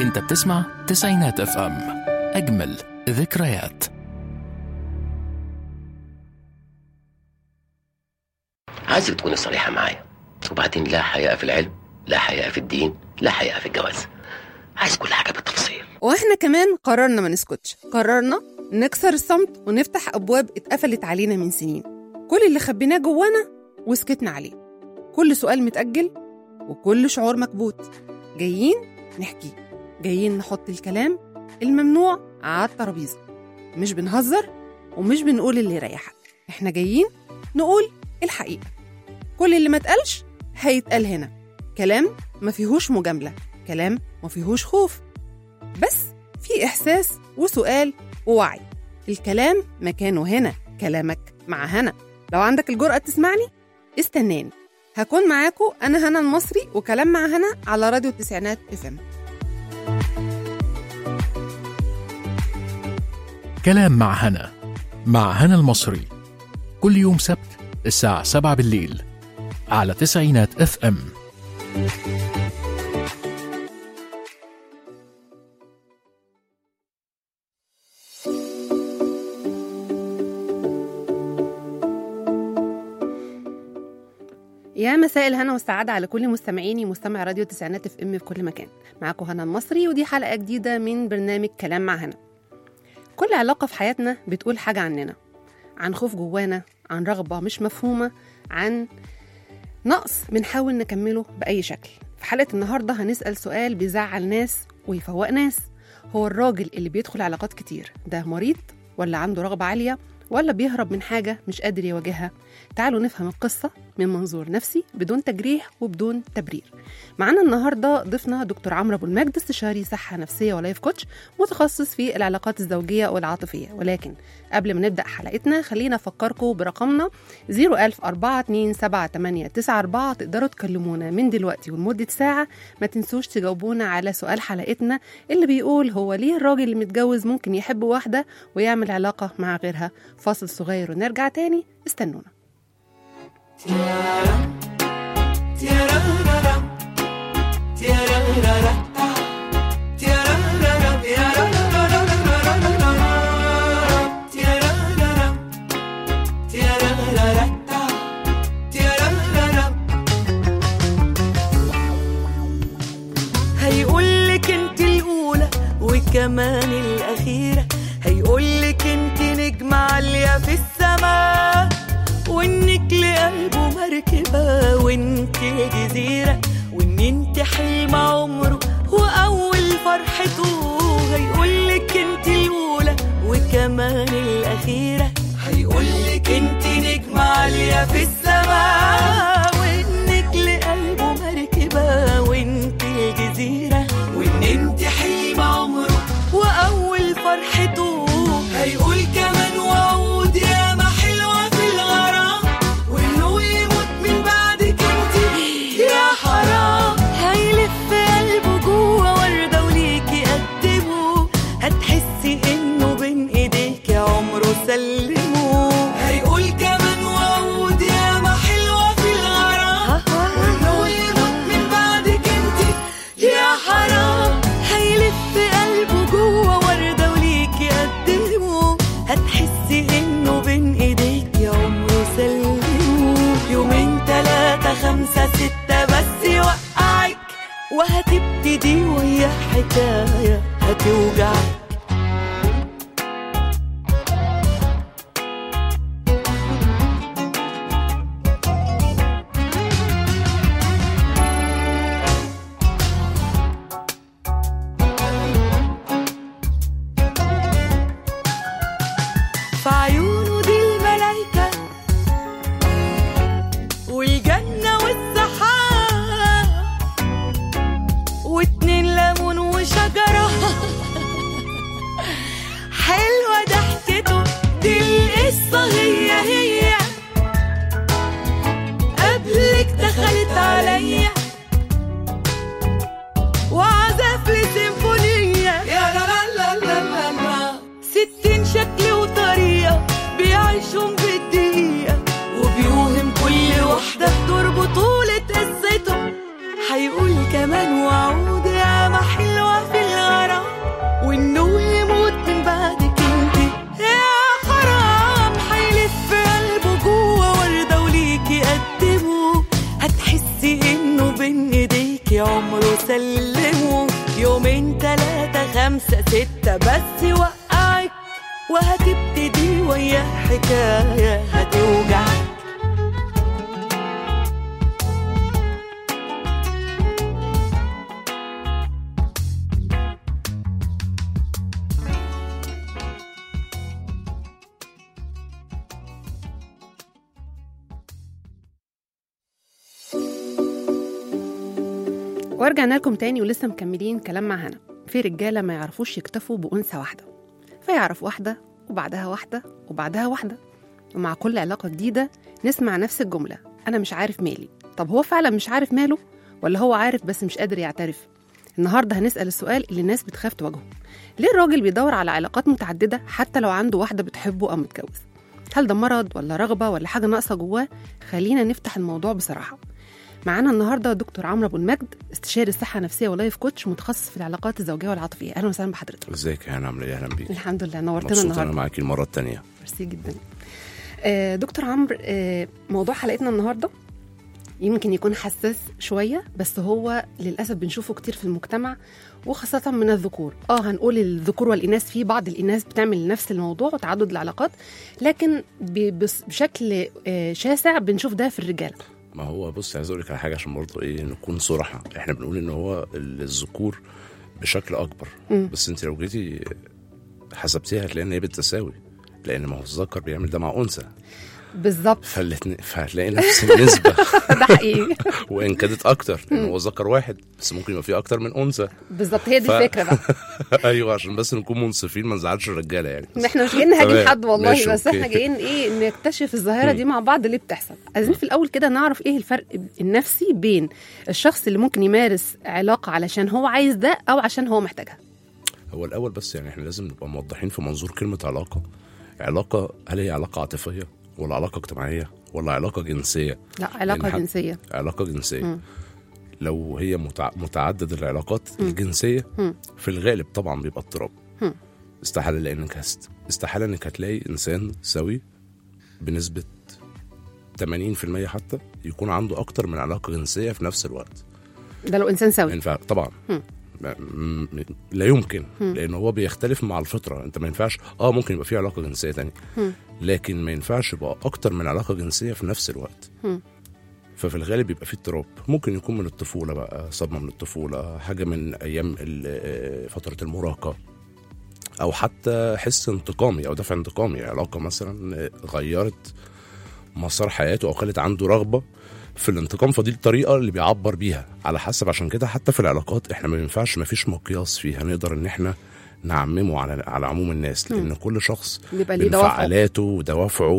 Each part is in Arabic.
انت بتسمع تسعينات اف ام، اجمل ذكريات. عايزك تكوني صريحة معايا، وبعدين لا حياء في العلم، لا حياء في الدين، لا حياء في الجواز. عايز كل حاجة بالتفصيل. واحنا كمان قررنا ما نسكتش، قررنا نكسر الصمت ونفتح أبواب اتقفلت علينا من سنين. كل اللي خبيناه جوانا وسكتنا عليه، كل سؤال متأجل وكل شعور مكبوت، جايين نحكي، جايين نحط الكلام الممنوع على الترابيزة. مش بنهزر ومش بنقول اللي يريحك، احنا جايين نقول الحقيقة. كل اللي ما اتقالش هيتقال هنا، كلام ما فيهوش مجاملة، كلام ما فيهوش خوف، بس في إحساس وسؤال ووعي. الكلام مكانه هنا، كلامك مع هنا. لو عندك الجرأة تسمعني استناني، هكون معاكو أنا هنا المصري، وكلام مع هنا على راديو التسعينات FM. كلام مع هنا، مع هنا المصري، كل يوم سبت الساعة 7 بالليل على تسعينات FM. يا مساء الهنا والسعادة على كل مستمعيني مستمع راديو تسعينات FM في كل مكان. معاكم هنا المصري، ودي حلقة جديدة من برنامج كلام مع هنا. كل علاقة في حياتنا بتقول حاجة عننا، عن خوف جوانا، عن رغبة مش مفهومة، عن نقص بنحاول نكمله بأي شكل. في حلقة النهاردة هنسأل سؤال بيزعل ناس ويفوق ناس: هو الراجل اللي بيدخل علاقات كتير ده مريض، ولا عنده رغبة عالية، ولا بيهرب من حاجة مش قادر يواجهها؟ تعالوا نفهم القصة من منظور نفسي بدون تجريح وبدون تبرير. معنا النهاردة ضيفنا دكتور عمرو أبو المجد، استشاري صحة نفسية ولايف كوتش، متخصص في العلاقات الزوجية والعاطفية. ولكن قبل ما نبدأ حلقتنا خلينا أفكركم برقمنا 010427894. تقدروا تكلمونا من دلوقتي ولمدة ساعة. ما تنسوش تجاوبونا على سؤال حلقتنا اللي بيقول: هو ليه الراجل اللي متجوز ممكن يحب واحدة ويعمل علاقة مع غيرها؟ فاصل صغير ونرجع تاني، استنونا. هيقولك انت الأولى وكمان الأخيرة، هيقولك انت نجمة عالية في السماء، وانك لقلبه مركبة وانت جزيرة، وان انت حلم عمره واول فرحته. هيقولك انت الاولى وكمان الاخيرة، هيقولك انت نجمة عالية في السماء، وانك لقلبه مركبة وانت جزيرة، وان انت حلم عمره واول فرحته. هيقول كمان وعود يا ما حلوة في الغرام، وانه يموت من بعدك انت يا حرام. هيلف قلبه جوه وردة وليكي قدمه، هتحسي انه بين ايديك عمره سلمه. هيقول كمان وعود يا ما حلوة في الغرام، وانه يموت من بعدك انت يا حرام. هيلف قلبه جوه وردة وليكي قدمه، هتحسي انه بين ايديك يا عمره سلمه. يومين 3 5 6 بس يوقعك، وهتبتدي وهي حكاية هتوجعك. في عيونه دي الملايكة والجنة والسحاب، واتنين ليمون وشجرة ناسي انه بين ايديكي عمره سلمه يومين 3 5 6 بس يوقعك وهتبتدي وياه حكاية هتوجعك. ورجعنا لكم تاني ولسه مكملين كلام مع هنا. في رجالة ما يعرفوش يكتفوا بأنثى واحدة، فيعرف واحدة وبعدها واحدة وبعدها واحدة، ومع كل علاقة جديدة نسمع نفس الجملة: أنا مش عارف مالي. طب هو فعلا مش عارف ماله ولا هو عارف بس مش قادر يعترف؟ النهاردة هنسأل السؤال اللي الناس بتخاف تواجهه: ليه الراجل بيدور على علاقات متعددة حتى لو عنده واحدة بتحبه أو متجوز؟ هل ده مرض ولا رغبة ولا حاجة ناقصة جواه؟ خلينا نفتح الموضوع بصراحة. معانا النهارده دكتور عمرو ابو المجد، استشاري الصحه النفسيه ولايف كوتش متخصص في العلاقات الزوجيه والعاطفيه. اهلا وسهلا بحضرتك. ازيك يا هنا، عامله ايه؟ اهلا بيك. الحمد لله، نورتنا النهارده. النهارده. انا معاكي المره الثانيه. ميرسي جدا. دكتور عمرو، موضوع حلقتنا النهارده يمكن يكون حساس شويه، بس هو للاسف بنشوفه كتير في المجتمع وخاصه من الذكور. هنقول الذكور والاناث، في بعض الاناث بتعمل نفس الموضوع وتعدد العلاقات، لكن بشكل شاسع بنشوف ده في الرجاله. ما هو بص، عايز اقول لك على حاجه عشان برضه نكون صراحه. احنا بنقول ان هو الذكور بشكل اكبر، بس انت لو جيتي حسبتيها هتلاقي ان هي بالتساوي، لان ما هو الذكر بيعمل ده مع انثى بالظبط، فهتلاقي نفس النسبه. ده حقيقي. وان كانت اكتر، لان هو ذكر واحد بس ممكن يبقى فيه اكتر من انثى. بالظبط، هي دي الفكره بقى. ايوه، عشان بس نكون منصفين ما نزعلش الرجاله يعني. احنا مش جايين نهاجم حد والله، بس أوكي. احنا جايين نكتشف الظاهره دي مع بعض اللي بتحصل. عايزين في الاول كده نعرف ايه الفرق النفسي بين الشخص اللي ممكن يمارس علاقه علشان هو عايز ده او عشان هو محتاجها. هو الاول بس يعني احنا لازم نبقى موضحين في منظور كلمه علاقه. هل هي علاقه عاطفيه ولا علاقه اجتماعيه ولا علاقه جنسيه؟ لا، علاقه جنسيه. علاقه جنسيه. لو هي متعدد العلاقات الجنسيه في الغالب طبعا بيبقى اضطراب. استحاله، لانك استحاله انك هتلاقي انسان سوي بنسبه 80% حتى يكون عنده اكتر من علاقه جنسيه في نفس الوقت. ده لو انسان سوي ينفع طبعا. لا يمكن، لان هو بيختلف مع الفطره. انت ما ينفعش ممكن يبقى فيه علاقه جنسيه تانية، لكن ما ينفعش يبقى اكتر من علاقه جنسيه في نفس الوقت. ففي الغالب يبقى فيه اضطراب. ممكن يكون من الطفوله بقى، صدمه من الطفوله، حاجه من ايام فتره المراهقه، او حتى حس انتقامي او دافع انتقامي. علاقه مثلا غيرت مسار حياته او خلت عنده رغبه في الانتقام، فدي الطريقه اللي بيعبر بيها على حسب. عشان كده حتى في العلاقات احنا ما ينفعش، ما فيش مقياس فيها نقدر ان احنا نعممه على عموم الناس، لان كل شخص بانفعالاته ودوافعه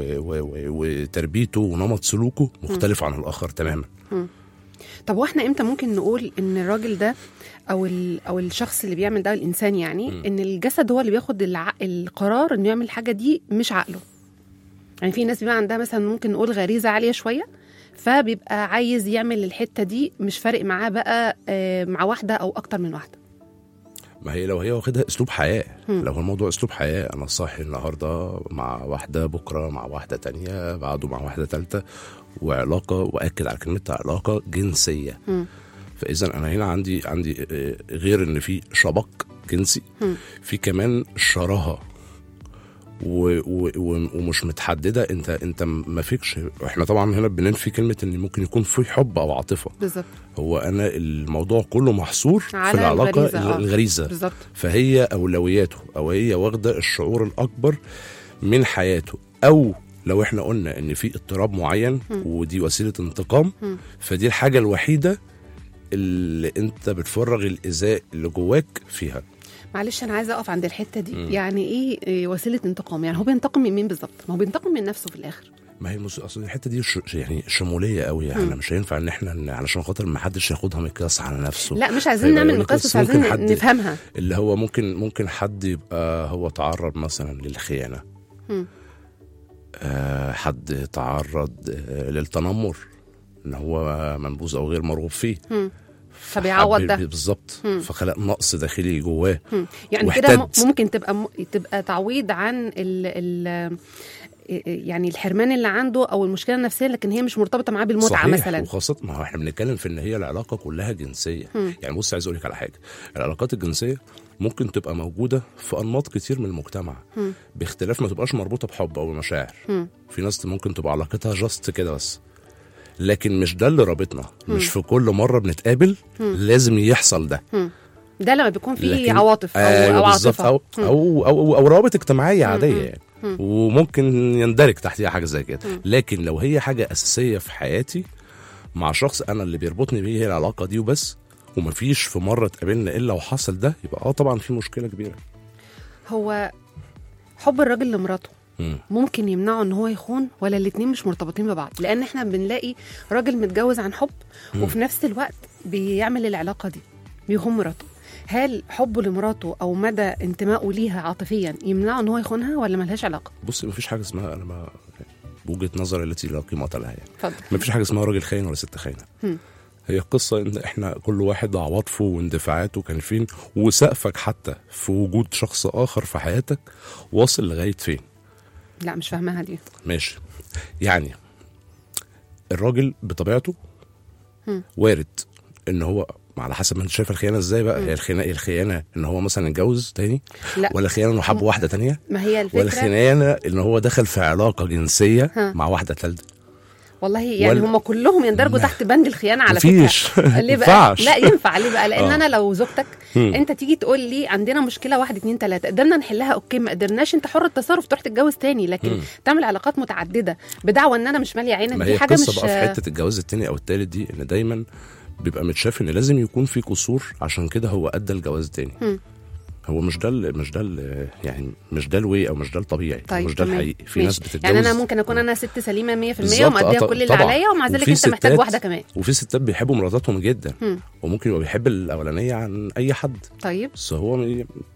وتربيته ونمط سلوكه مختلف عن الاخر تماما. طب واحنا امتى ممكن نقول ان الراجل ده او الشخص اللي بيعمل ده، الانسان يعني، ان الجسد هو اللي بياخد القرار انه يعمل الحاجه دي مش عقله؟ يعني في ناس بيبقى عندها مثلا ممكن نقول غريزه عاليه شويه، فبيبقى عايز يعمل الحته دي، مش فارق معاه بقى مع واحده او اكتر من واحده. ما هي لو هي واخدها اسلوب حياه، لو الموضوع اسلوب حياه، انا صاحي النهارده مع واحده، بكره مع واحده تانية، بعده مع واحده ثالثه، وعلاقه، واكد على كلمه علاقه جنسيه. فاذا انا هنا عندي غير ان في شبق جنسي، في كمان شراهه ومش متحدده. انت ما فيكش. احنا طبعا هنا بننفي كلمه ان ممكن يكون في حب او عاطفه. بالظبط. هو انا الموضوع كله محصور في العلاقه الغريزه. بالظبط. فهي اولوياته، او هي واخده الشعور الاكبر من حياته. او لو احنا قلنا ان في اضطراب معين ودي وسيله انتقام، فدي الحاجه الوحيده اللي انت بتفرغ الازاء اللي جواك فيها. معلش انا عايزه اقف عند الحته دي. يعني ايه وسيله انتقام؟ يعني هو بينتقم من مين بالظبط؟ ما هو بينتقم من نفسه في الاخر. ما هي اصل الحته دي يعني شموليه قوي. يعني مش هينفع ان احنا علشان خاطر ما حدش ياخدها مقياس على نفسه. لا، مش عايزين نعمل مقياس، بس عايزين نفهمها. اللي هو ممكن حد يبقى هو تعرض مثلا للخيانه، حد تعرض للتنمر، ان هو منبوذ او غير مرغوب فيه، فبيعوض ده بالظبط. فخلق نقص داخلي جواه. يعني كده ممكن تبقى تعويض عن يعني الحرمان اللي عنده او المشكله النفسيه، لكن هي مش مرتبطه معاه بالمتعه صحيح. مثلا. وخاصة ما هو احنا بنتكلم في ان هي العلاقة كلها جنسية. يعني بص عايز اقول لك على حاجة، العلاقات الجنسية ممكن تبقى موجودة في انماط كتير من المجتمع باختلاف، ما تبقاش مربوطة بحب او مشاعر. في ناس ممكن تبقى علاقتها جاست كده بس، لكن مش ده اللي رابطنا. مش في كل مرة بنتقابل لازم يحصل ده. ده لما بيكون فيه عواطف او عاطفة أو روابط اجتماعية عادية يعني. وممكن يندرج تحتها حاجة زي كده. لكن لو هي حاجة أساسية في حياتي مع شخص أنا اللي بيربطني بيه هي العلاقة دي وبس، ومفيش في مرة اتقابلنا إلا وحصل ده، يبقى طبعا في مشكلة كبيرة. هو حب الراجل لمراته ممكن يمنعه ان هو يخون، ولا الاتنين مش مرتبطين ببعض؟ لان احنا بنلاقي راجل متجوز عن حب وفي نفس الوقت بيعمل العلاقة دي، بيخون مراته. هل حبه لمراته او مدى انتمائه ليها عاطفيا يمنعه ان هو يخونها، ولا ملهاش علاقة؟ بص مفيش حاجة اسمها، انا ما بوجهة نظري التي لا قيمة لها يعني. اتفضل. مفيش حاجة اسمها راجل خاين ولا ست خاينة. هي قصة ان احنا كل واحد عواطفه واندفاعاته كان فين، وسقفك حتى في وجود شخص اخر في حياتك واصل لغاية فين. لا مش فاهمها دي. ماشي، يعني الراجل بطبيعته وارد ان هو على حسب ما انت شايف الخيانه ازاي بقى. هي الخيانه ان هو مثلا اتجوز تاني، لا. ولا خيانه انه حب واحده تانية، ما هي الفكره، ولا خيانه ان هو دخل في علاقه جنسيه مع واحده ثالثه. والله يعني هم كلهم يندرجوا تحت بند الخيانه على مفيش. فكره. ليه بقى؟ لا ينفع. ليه بقى؟ لان انا لو زوجتك انت تيجي تقول لي عندنا مشكله 1 2 3 قدرنا نحلها اوكي، ما قدرناش انت حر التصرف تروح تتجوز تاني، لكن تعمل علاقات متعدده بدعوى ان انا مش ماليه عينك، دي حاجه مش بقى في حته الجواز التاني او التالت دي، ان دايما بيبقى متشاف ان لازم يكون في قصور، عشان كده هو ادى الجواز تاني. هو مش ده يعني مش ده الوي او مش ده الطبيعي. طيب مش ده الحقيقي. في ناس بتتجوز يعني انا ممكن اكون انا ست سليمه 100% ومقضيه كل اللي عليا، ومع ذلك انت محتاج واحده كمان. وفي ستات بيحبوا مراتاتهم جدا وممكن يبقى بيحب الاولانيه عن اي حد. طيب بس هو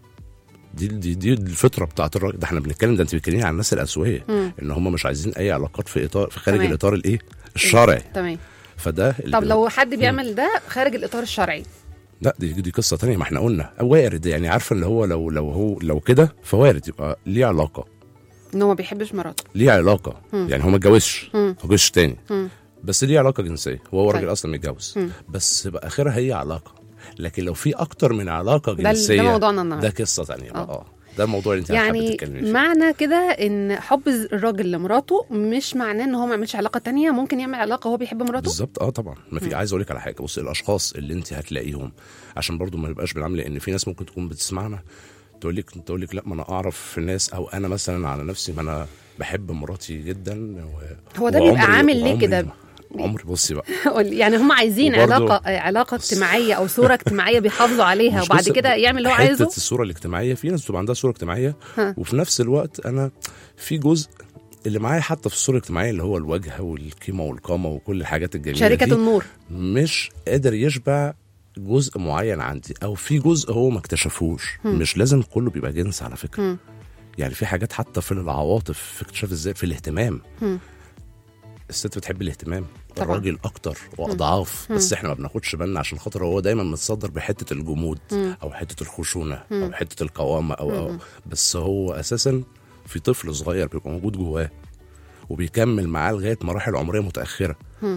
دي الفطره بتاعت الراجل ده. احنا بنتكلم، ده انت بتتكلمي عن الناس الاسويه ان هم مش عايزين اي علاقات في خارج الاطار الايه الشرعي. تمام. فده طب لو حد بيعمل ده خارج الاطار الشرعي، لا دي قصه تانية. ما احنا قلنا وارد، يعني عارفه اللي هو لو كده فوارد يبقى ليه علاقه ان هو ما بيحبش مراته، ليه علاقه يعني هو ما اتجوزش تاني بس ليه علاقه جنسيه، وهو راجل اصلا متجوز بس بقى اخرها هي علاقه. لكن لو في اكتر من علاقه جنسيه ده موضوعنا النهارده، ده قصه تانية بقى. ده الموضوع اللي انت يعني معنى كده ان حب الراجل لمراته مش معناه ان هو ما يعملش علاقه تانية، ممكن يعمل علاقه هو بيحب مراته بالظبط. طبعا ما في. عايز اقول لك على حاجه، بص الاشخاص اللي انت هتلاقيهم، عشان برضو ما نبقاش بنعمل، لان في ناس ممكن تكون بتسمعنا تقول لك لا ما انا اعرف الناس، او انا مثلا على نفسي ما انا بحب مراتي جدا. هو ده بيبقى عامل ليه كده عمري؟ بصي بقى يعني هم عايزين علاقه اجتماعيه او صوره اجتماعيه بيحافظوا عليها، وبعد كده يعمل اللي هو عايزه. حته الصوره الاجتماعيه، في ناس بتبقى عندها صوره اجتماعيه وفي نفس الوقت انا في جزء اللي معايا حتى في الصوره الاجتماعيه اللي هو الوجه والقيمه والقامه وكل الحاجات الجميله شركه دي، النور مش قادر يشبع جزء معين عندي، او في جزء هو ما اكتشفوش. مش لازم كله بيبقى جنس على فكره. يعني في حاجات حتى في العواطف، في اكتشاف ازاي، في الاهتمام. الست بتحب الاهتمام طبعا. الراجل اكتر واضعاف. بس احنا ما بناخدش بالنا عشان خاطر هو دايما متصدر بحته الجمود او حته الخشونه او حته القوامه او بس هو اساسا في طفل صغير بيبقى موجود جواه وبيكمل معاه لغايه مراحل عمريه متاخره.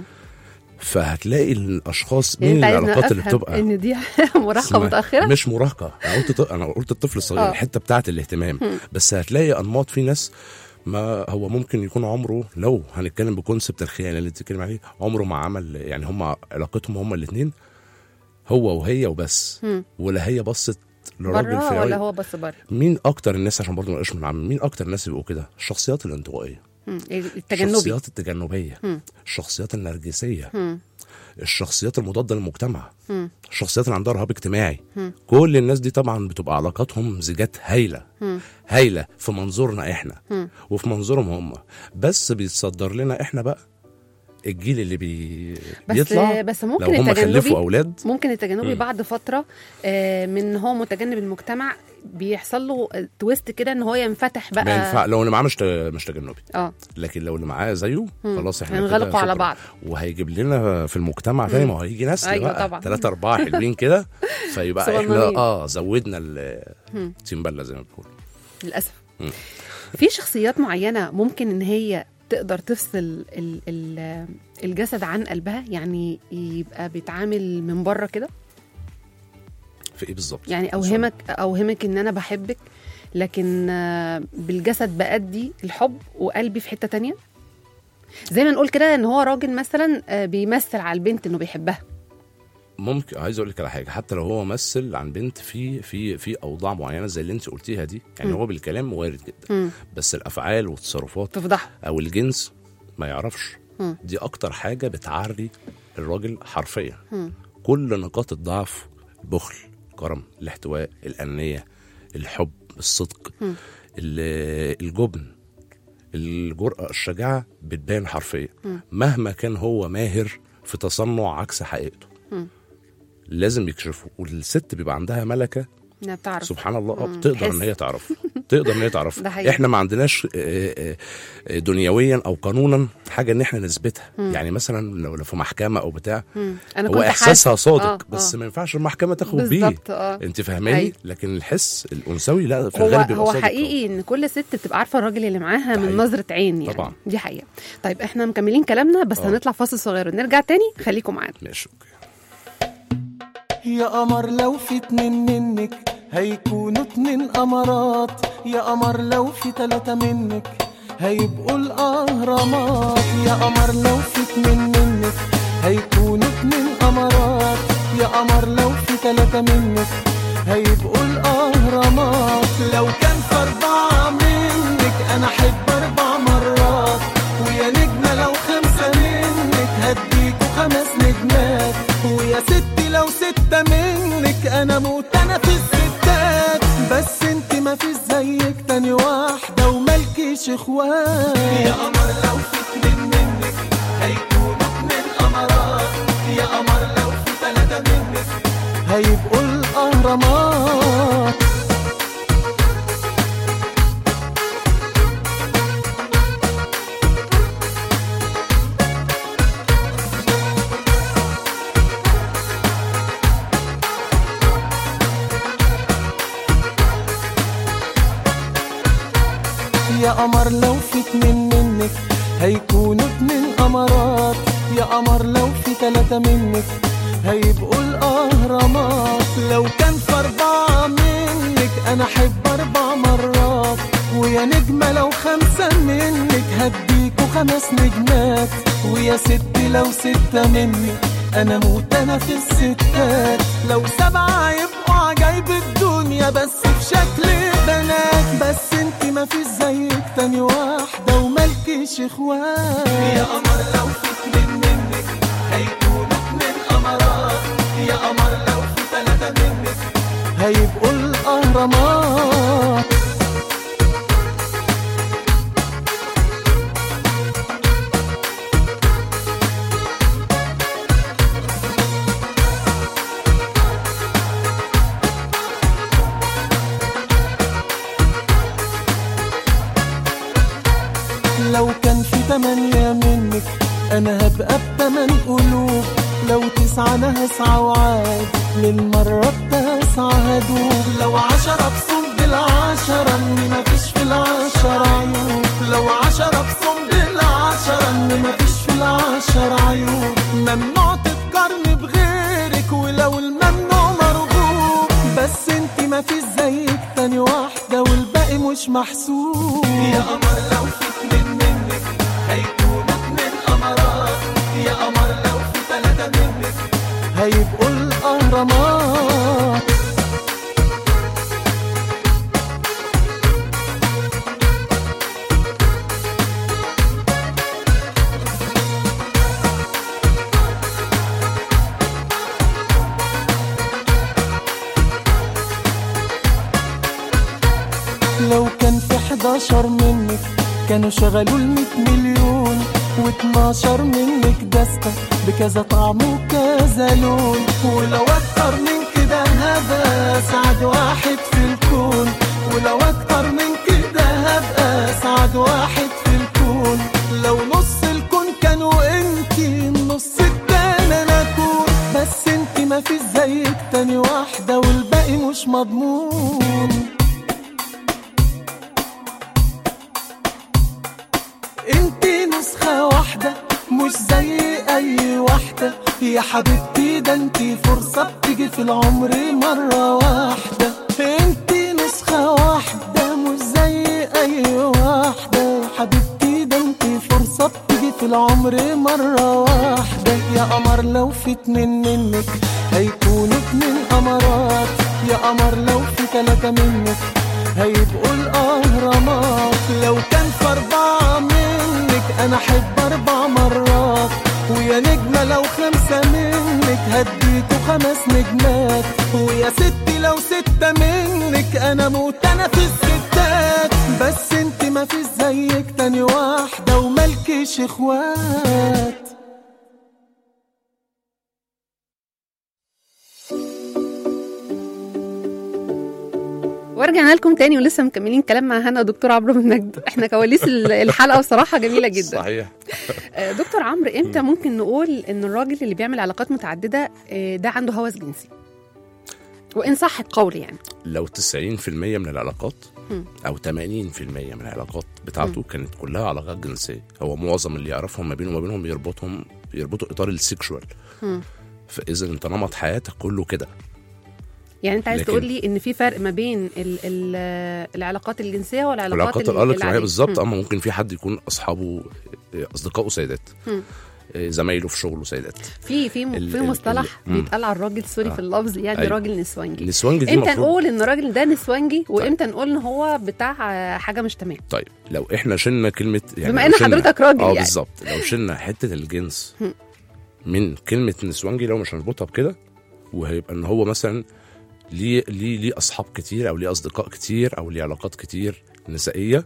فهتلاقي الاشخاص من العلاقات اللي بتبقى ان دي مراهقه متاخره، مش مراهقه. انا قلت الطفل الصغير، الحته بتاعه الاهتمام. بس هتلاقي انماط في ناس ما هو ممكن يكون عمره، لو هنتكلم بكونسبت الخيانه اللي بتتكلم عليه، عمره ما عمل، يعني هم علاقتهم هم الاثنين هو وهي وبس. ولا هي بصت لراجل في ولا هو بس بره. مين اكتر الناس، عشان برضه ما نبقاش منعمم، مين اكتر الناس بيبقوا كده؟ الشخصيات الانطوائيه، الشخصيات التجنبيه، الشخصيات النرجسيه، الشخصيات المضاده للمجتمع، الشخصيات اللي عندها رهاب اجتماعي. كل الناس دي طبعا بتبقى علاقاتهم زيجات هايله في منظورنا احنا وفي منظورهم هم، بس بيتصدر لنا احنا بقى الجيل اللي بيطلع. بس ممكن لو هم خلفوا اولاد، ممكن التجنبي بعد فتره من هو متجنب المجتمع بيحصل له تويست كده ان هو ينفتح بقى. ما ينفع لو اللي معاه مش تجنبي. لكن لو اللي معاه زيه خلاص احنا هنغلقوا على بعض، وهيجيب لنا في المجتمع تاني. ما هو هيجي ناس بقى 3 4 حلوين كده، فيبقى احنا زودنا التيمبله زي ما بيقولوا للاسف. في شخصيات معينة ممكن إن هي تقدر تفصل الجسد عن قلبها، يعني يبقى بيتعامل من بره كده. في ايه بالظبط؟ يعني اوهمك ان انا بحبك، لكن بالجسد بأدي الحب وقلبي في حتة تانية. زي ما نقول كده ان هو راجل مثلا بيمثل على البنت انه بيحبها. ممكن. عايز اقول لك على حاجه، حتى لو هو مثل عن بنت في اوضاع معينه زي اللي انت قلتيها دي، يعني هو بالكلام وارد جدا، بس الافعال والتصرفات تفضح او الجنس ما يعرفش. دي اكتر حاجه بتعري الراجل حرفيا. كل نقاط الضعف، البخل، الكرم، الاحتواء، الأنية، الحب، الصدق، الجبن، الجرأة، الشجاعة بتبان حرفيا. مهما كان هو ماهر في تصنع عكس حقيقته لازم يكشفه. والست بيبقى عندها ملكة بتعرف. سبحان الله، بتقدر ان هي تعرف. تقدر ان هي تعرف. احنا ما عندناش دنيويا او قانونا حاجه ان احنا نثبتها. يعني مثلا لو في محكمه او بتاع، هو احساسها صادق، بس ما ينفعش المحكمه تاخد بيه. انت فاهماني؟ لكن الحس الانثوي لا، في الغالب بيبقى صادق. هو حقيقي ان كل ست بتبقى عارفه الراجل اللي معاها من نظره عين يعني. طبعا دي حقيقه. طيب احنا مكملين كلامنا، بس هنطلع فاصل صغير ونرجع تاني. خليكم معانا. ماشي اوكي. يا قمر لو في 2 منك هيكونوا 2 قمرات، يا قمر لو في 3 منك هيبقوا الأهرامات، يا قمر لو في 2 منك هيكونوا 2 قمرات، يا قمر لو في 3 منك هيبقوا الأهرامات. لو كان في 4 منك أنا أحب 4 مرات، ويا نجمة لو 5 منك هديكوا 5 نجمات، ويا ستي لو 6 منك أنا موت أنا في الستات. بس انت ما فيش زيك تاني واحدة وملكيش اخوات. يا قمر لو في 2 منك هيكونوا 2 قمرات، يا قمر لو في 3 منك هيبقوا الأهرامات. يا قمر لو في 2 منك هيكونوا 2 قمرات، يا قمر لو في 3 منك هيبقوا الأهرامات. لو كان في 4 منك أنا أحب 4 مرات، ويا نجمة لو 5 منك هديكوا 5 نجمات، ويا ستي لو 6 منك أنا موت أنا في الستات. لو 7 يبقوا عجايب الدنيا بس في شكل بنات، بس انت ما فيش زيك تاني واحدة وملكيش اخوات. يا قمر لو في 2 منك هيكونوا 2 قمرات، يا قمر لو في 3 منك هيبقوا الأهرامات. لو كان في 8 منك أنا هبقى ب8 قلوب، لو 9 أنا هسعى وعاد للمرة 9 هدوب، لو 10 بصمد 10 إن مفيش في 10 عيوب، لو 10 بصمد 10 إن مفيش في 10 عيوب. ممنوع تتقارني بغيرك ولو الممنوع مرغوب، بس انت مفيش زيك تاني واحدة والباقي مش محسوب. يا قمر لو في 2 منك هيكونوا 2 قمرات، يا قمر لو في 3 منك هيبقوا الأهرامات. لو كان في 11 منك كانوا شغلوا 100 مليون، و12 منك دستة بكذا طعم وكذا لون، ولو اكتر من كده هبقى اسعد واحد في الكون، ولو اكتر من كده هبقى اسعد واحد في الكون. لو نص الكون كانوا انتي النص التاني انا اكون، بس انتي ما فيش زيك تاني واحدة والباقي مش مضمون. يا حبيبتي ده انتي فرصة بتيجي في العمر مرة واحدة، انتي نسخة واحدة مش زي اي واحدة. يا حبيبتي ده انتي فرصة بتيجي في العمر مرة واحدة. يا قمر لو في 2 منك هيكونوا 2 قمرات، يا قمر لو في 3 منك هيبقوا الأهرامات. لو كان في 4 منك أنا أحب 4 مرات، ويا نجمة لو 5 منك هديكوا 5 نجمات، ويا ستي لو 6 منك أنا موت أنا في الستات. بس انت ما فيش زيك تاني واحدة وملكش اخوات. ورجعنا لكم تاني ولسه مكملين كلام مع هنا ودكتور عمرو بن مجد. احنا كواليس الحلقه بصراحه جميله جدا. صحيح. دكتور عمرو، امتى ممكن نقول ان الراجل اللي بيعمل علاقات متعدده ده عنده هوس جنسي، وان صح القول يعني؟ لو 90% من العلاقات او 80% من العلاقات بتاعته كانت كلها علاقات جنسيه، هو معظم اللي يعرفهم ما بينه وما بينهم يربطوا اطار السيكشوال. فاذا انت نمط حياتك كله كده. يعني انت عايز تقول لي ان في فرق ما بين العلاقات الجنسيه والعلاقات العلاقات بالظبط. اما ممكن في حد يكون اصدقائه سيدات، زمايله في شغله سيدات. في مصطلح بيتقال على الراجل، سوري في اللفظ يعني، أيوة. راجل نسوانجي. دي امتى نقول ان الراجل ده نسوانجي وامتى نقول ان هو بتاع حاجه مش تمام؟ طيب لو احنا شلنا كلمه يعني، بما ان حضرتك راجل يعني بالظبط، لو شلنا حته الجنس من كلمه نسوانجي، لو مش هنربطها بكده، وهيبقى ان هو مثلا ليه اصحاب كتير او ليه اصدقاء كتير او ليه علاقات كتير نسائيه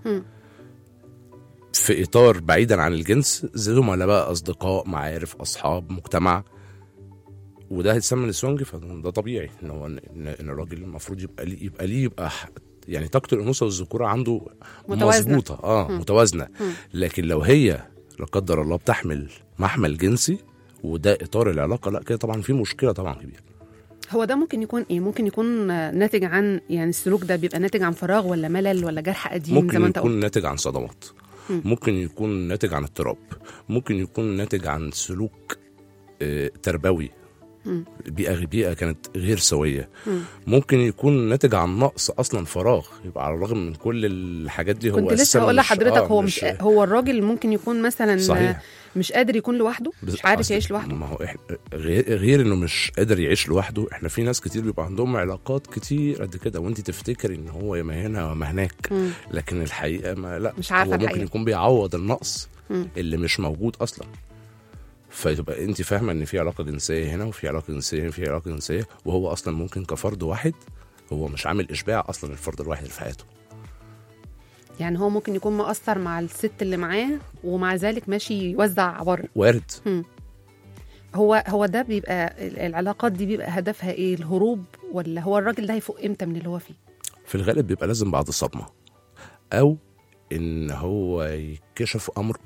في اطار بعيدا عن الجنس، زملاء بقى، اصدقاء، معارف، اصحاب، مجتمع، وده هيتسمى نسوانجي. فده طبيعي ان هو ان الراجل المفروض يبقى يعني طاقه الانوثه والذكوره عنده مظبوطه، متوازنه. لكن لو هي لا قدر الله بتحمل محمل جنسي وده اطار العلاقه، لا كده طبعا في مشكله طبعا كبيره. هو ده ممكن يكون ايه؟ ممكن يكون ناتج عن يعني السلوك ده بيبقى ناتج عن فراغ ولا ملل ولا جرح قديم زي ما انت قلت؟ ممكن يكون ناتج عن صدمات، ممكن يكون ناتج عن اضطراب، ممكن يكون ناتج عن سلوك تربوي، بيئة كانت غير سوية، ممكن يكون ناتج عن نقص أصلا، فراغ. يبقى على الرغم من كل الحاجات دي هو كنت لسه هقول لحضرتك هو مش هو الراجل ممكن يكون مثلا صحيح. مش قادر يكون لوحده، مش عارف يعيش لوحده. ما هو غير انه مش قادر يعيش لوحده، احنا في ناس كتير بيبقى عندهم علاقات كتير قد كده وانت تفتكري ان هو يا ما هنا وما هناك، لكن الحقيقة ما لا، مش عارفة. هو ممكن يكون بيعوض النقص اللي مش موجود أصلا. فتبقى انت فاهمه ان في علاقه جنسيه هنا وفي علاقه جنسيه هنا، في علاقه جنسيه، وهو اصلا ممكن كفرد واحد هو مش عامل اشباع اصلا الفرد الواحد اللي في حياته. يعني هو ممكن يكون مؤثر مع الست اللي معاه ومع ذلك ماشي يوزع بره. وارد. هو ده بيبقى العلاقات دي بيبقى هدفها ايه؟ الهروب، ولا هو الراجل ده هيفوق امتى من اللي هو فيه؟ في الغالب بيبقى لازم بعد صدمه، او ان هو يكشف امر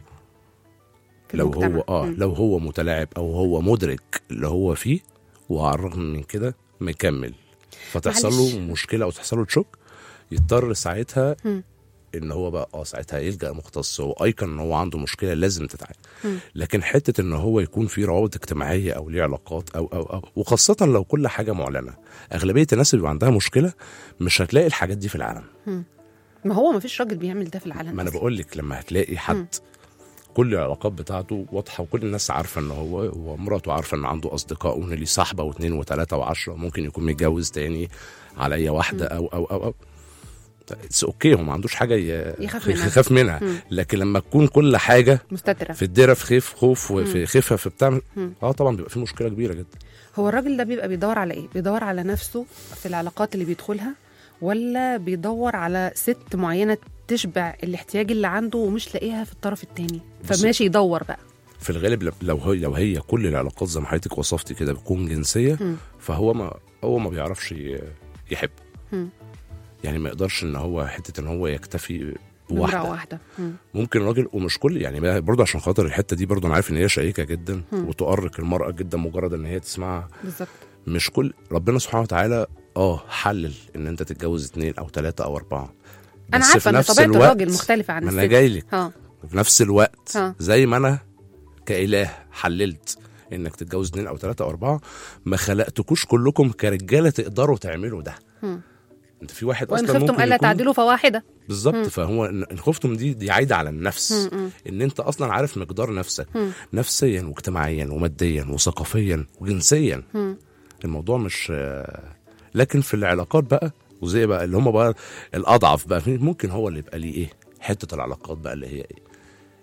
لو هو متلاعب او هو مدرك اللي هو فيه، وعلى الرغم من كده مكمل، فتحصل له مشكله او تحصل له تشوك، يضطر ساعتها ان هو بقى ساعتها يلجأ مختص، هو ايقن ان هو عنده مشكله لازم تتعالج. لكن حته ان هو يكون في روابط اجتماعيه او ليه علاقات أو وخاصه لو كل حاجه معلنه، اغلبيه الناس اللي عندها مشكله مش هتلاقي الحاجات دي في العالم. ما هو ما فيش راجل بيعمل ده في العالم. ما انا بقول لك لما هتلاقي حد كل العلاقات بتاعته واضحه وكل الناس عارفه ان هو مراته عارفه ان عنده اصدقاء وان ليه صاحبه واثنين وثلاثه وعشرة، ممكن يكون متجوز تاني على اي واحده او اوكي، هو ما عندوش حاجه يخاف منها. لكن لما تكون كل حاجه مستتره في الديره، في خوف وفي خفه في بتاع طبعا بيبقى في مشكله كبيره جدا. هو الراجل ده بيبقى بيدور على ايه؟ بيدور على نفسه في العلاقات اللي بيدخلها، ولا بيدور على ست معينه تشبع الاحتياج اللي عنده ومش لاقيها في الطرف التاني، فماشي يدور بقى؟ في الغالب لو هي كل العلاقات زي ما حضرتك وصفتي كده بتكون جنسيه، فهو ما بيعرفش يحب. يعني ما يقدرش ان هو حته ان هو يكتفي بواحده. ممكن راجل، ومش كل يعني برضه عشان خاطر الحته دي برضه انا عارف ان هي شيقه جدا وتؤرق المراه جدا مجرد ان هي تسمعها. بالظبط. مش كل، ربنا سبحانه وتعالى حلل ان انت تتجوز 2 أو 3 أو 4. انا عارفه ان طبيعه الراجل مختلفه عن الست. انا جاي لك في نفس الوقت زي ما انا كإله حللت انك تتجوز 2 أو 3 أو 4. ما خلقتكوش كلكم كرجاله تقدروا تعملوا ده. انت في واحد وان اصلا خفتم ممكن الا يكون تعدلوا فواحده. بالظبط. فهو ان خفتم دي عايده على النفس. ان انت اصلا عارف مقدار نفسك نفسيا واجتماعيا وماديا وثقافيا وجنسيا. الموضوع مش لكن في العلاقات بقى وزي بقى اللي هم بقى الاضعف بقى ممكن هو اللي يبقى ليه ايه حته العلاقات بقى اللي هي ايه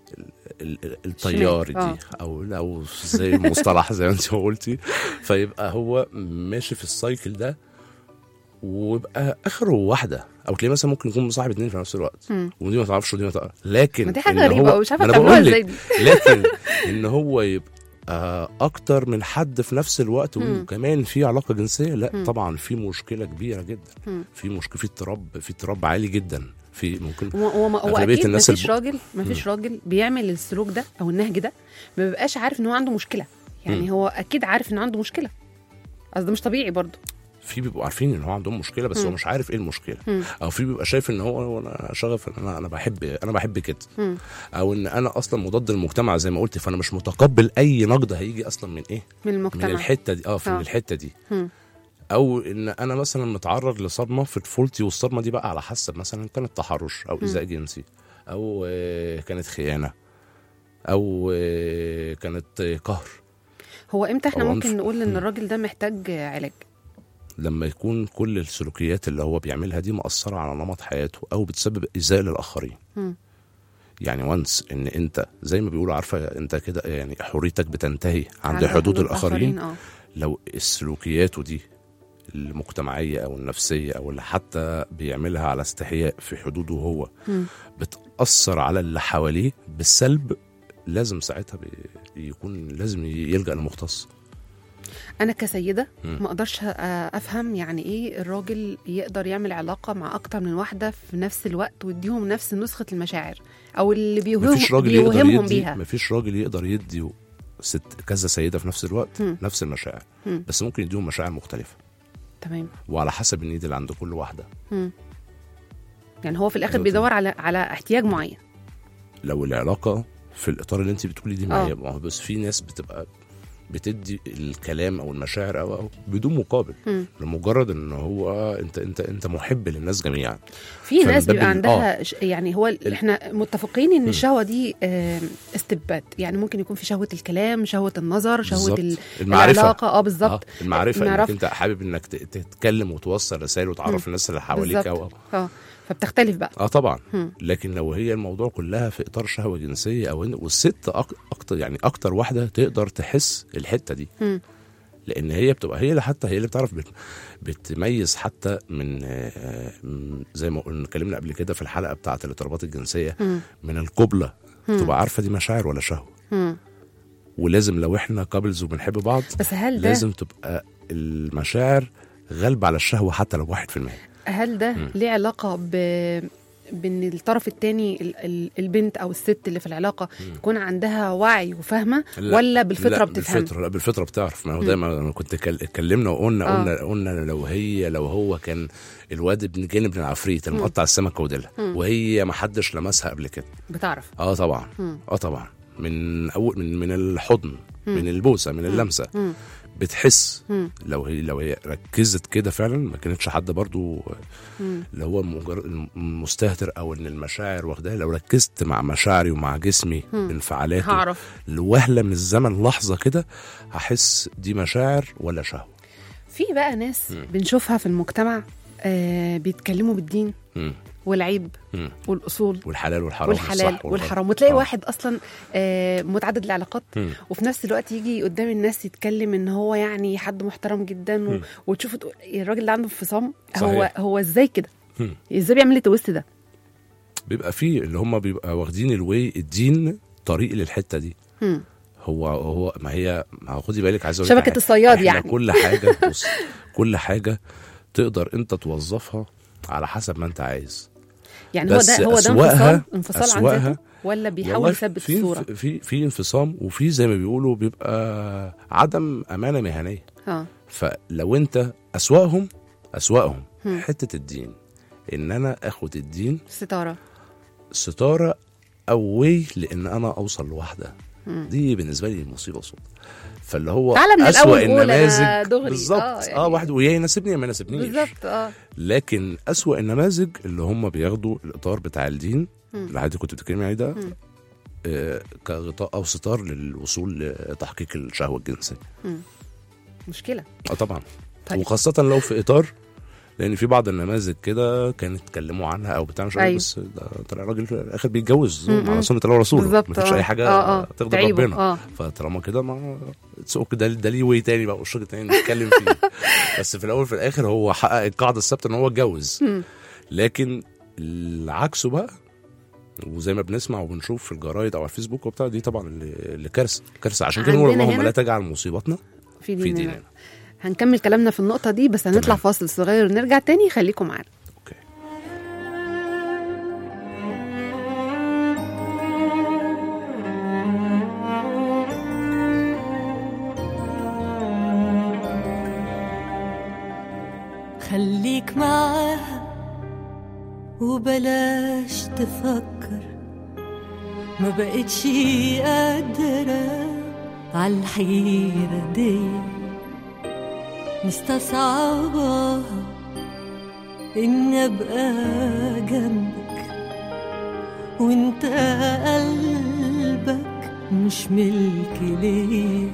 الطيار دي او زي المصطلح زي ما انت قلتي. فيبقى هو ماشي في السايكل ده ويبقى اخره واحده او تلاقيه مثلا ممكن يكون مصاحب 2 في نفس الوقت ودي ما تعرفش ودي ما تعرف. لكن دي حاجه غريبه ومش عارفه تعملوها ازاي دي. لكن ان هو يبقى اكتر من حد في نفس الوقت وكمان في علاقه جنسيه لا طبعا في مشكله كبيره جدا. في مشكله في اضطراب عالي جدا. في ممكن هو اكيد ما فيش راجل بيعمل السلوك ده او النهج ده ما بيبقاش عارف ان هو عنده مشكله. يعني هو اكيد عارف ان عنده مشكله. ده مش طبيعي برضو. في بيبقوا عارفين ان هو عندهم مشكله بس هو مش عارف ايه المشكله. او في بيبقى شايف ان هو انا شغف انا بحب كده. او ان انا اصلا مضاد للمجتمع زي ما قلت فانا مش متقبل اي نقد هيجي اصلا من ايه من المجتمع من الحته دي من الحته دي. او ان انا مثلا متعرض لصدمه في طفولتي والصدمه دي بقى على حسب مثلا كانت تحرش او ايذاء جنسي او كانت خيانه او كانت قهر. هو امتى احنا ممكن نقول ان الراجل ده محتاج علاج؟ لما يكون كل السلوكيات اللي هو بيعملها دي مأثرة على نمط حياته أو بتسبب إيذاء للآخرين. يعني وانس إن أنت زي ما بيقولوا عارفة أنت كده يعني حريتك بتنتهي عند حدود الآخرين. لو السلوكياته دي المجتمعية أو النفسية أو اللي حتى بيعملها على استحياء في حدوده هو بتأثر على اللي حواليه بالسلب لازم ساعتها يكون لازم يلجأ لمختص. انا كسيده ما اقدرش افهم يعني ايه الراجل يقدر يعمل علاقه مع اكتر من واحده في نفس الوقت ويديهم نفس نسخه المشاعر او اللي بيوهمهم بيها. مفيش راجل يقدر يدي كذا سيده في نفس الوقت نفس المشاعر. بس ممكن يديهم مشاعر مختلفه. تمام. وعلى حسب النيد اللي عند كل واحده. يعني هو في الاخر بيدور على احتياج معين. لو العلاقه في الاطار اللي انت بتقولي دي معايا بس في ناس بتبقى بتدي الكلام او المشاعر او بدون مقابل لمجرد ان هو انت محب للناس جميعا. في ناس بيبقى عندها يعني هو احنا متفقين ان الشهوه دي استبات. يعني ممكن يكون في شهوه الكلام شهوه النظر شهوه العلاقه بالظبط المعرفه انك انت حابب انك تتكلم وتوصل رسائل وتعرف الناس اللي حواليك فبتختلف بقى. طبعا. لكن لو هي الموضوع كلها في اطار شهوه جنسيه او والست اكتر يعني اكتر واحده تقدر تحس الحته دي. لان هي بتبقى هي اللي حتى هي اللي بتعرف بتميز حتى من زي ما قلنا اتكلمنا قبل كده في الحلقه بتاعه الاضطرابات الجنسيه من القبله تبقى عارفه دي مشاعر ولا شهوه. ولازم لو احنا كابلز وبنحب بعض بس هل لازم تبقى المشاعر غالبه على الشهوه حتى لو 1%. هل ده ليه علاقة بان الطرف الثاني البنت او الست اللي في العلاقة يكون عندها وعي وفهمة ولا بالفطرة بتفهم؟ بالفطرة بتعرف. ما هو دايما كنت اتكلمنا وقلنا لو هو كان الواد ابن جانب من العفريت المقطع السمكة وديلها وهي ما حدش لمسها قبل كده بتعرف. طبعا. طبعا من اول من الحضن من البوسة من اللمسة بتحس. لو هي ركزت كده فعلا ما كانتش حد برضو اللي هو مستهتر او ان المشاعر واخدها. لو ركزت مع مشاعري ومع جسمي انفعالاتي هعرف لوهله من الزمن لحظه كده هحس دي مشاعر ولا شهوه. في بقى ناس بنشوفها في المجتمع بيتكلموا بالدين والعيب والاصول والحلال والحرام وتلاقي واحد اصلا متعدد العلاقات وفي نفس الوقت يجي قدام الناس يتكلم ان هو يعني حد محترم جدا وتشوف الراجل اللي عنده انفصام. هو ازاي كده؟ ازاي بيعمل التويست ده؟ بيبقى فيه اللي هم بيبقى واخدين الدين طريق للحته دي. هو ما خدي بالك عايز اقول شبكه الصياد يعني كل حاجه تقدر انت توظفها على حسب ما انت عايز. يعني هو ده انفصال عن ذاته ولا بيحاول يثبت الصوره؟ في انفصام وفي زي ما بيقولوا بيبقى عدم امانه مهنيه. فلو انت اسواقهم حته الدين ان انا اخد الدين ستاره او لان انا اوصل لواحده دي بالنسبه لي مصيبه صوت. فاللي هو تعالى من أسوأ الأول قول أنا النماذج دغري. بالظبط يعني واحد ويا يناسبني يا ما يناسبنيش بالظبط. لكن أسوأ النماذج اللي هم بياخدوا الإطار بتاع الدين اللي حضرتك كنت بتتكلمي عليه ده كغطاء أو ستار للوصول لتحقيق الشهوة الجنسية. مشكلة طبعا. طيب. وخاصة لو في إطار، لأن في بعض النماذج كده كانوا اتكلموا عنها أو بتاع مش عارف، بس ده طلع راجل في الآخر بيتجوز على سنة الله ورسوله، مفيش أي حاجة تغضب ربنا. فطالما كده ما تسوق ده ليه واي تاني بقى والشغل تاني نتكلم فيه. بس في الأول في الآخر هو حقق القاعدة الثابتة إن هو اتجوز. لكن العكسه بقى، وزي ما بنسمع وبنشوف في الجرايد او على الفيسبوك وبتاع، دي طبعا اللي كارثه. عشان كده نقول اللهم لا تجعل مصيبتنا في ديننا. هنكمل كلامنا في النقطه دي، بس هنطلع فاصل صغير ونرجع تاني. خليكم معانا. خليك معاها وبلاش تفكر، ما بقتش قادرة عالحيرة دي، مستصعبة إني أبقى جنبك وإنت قلبك مش ملكي ليه.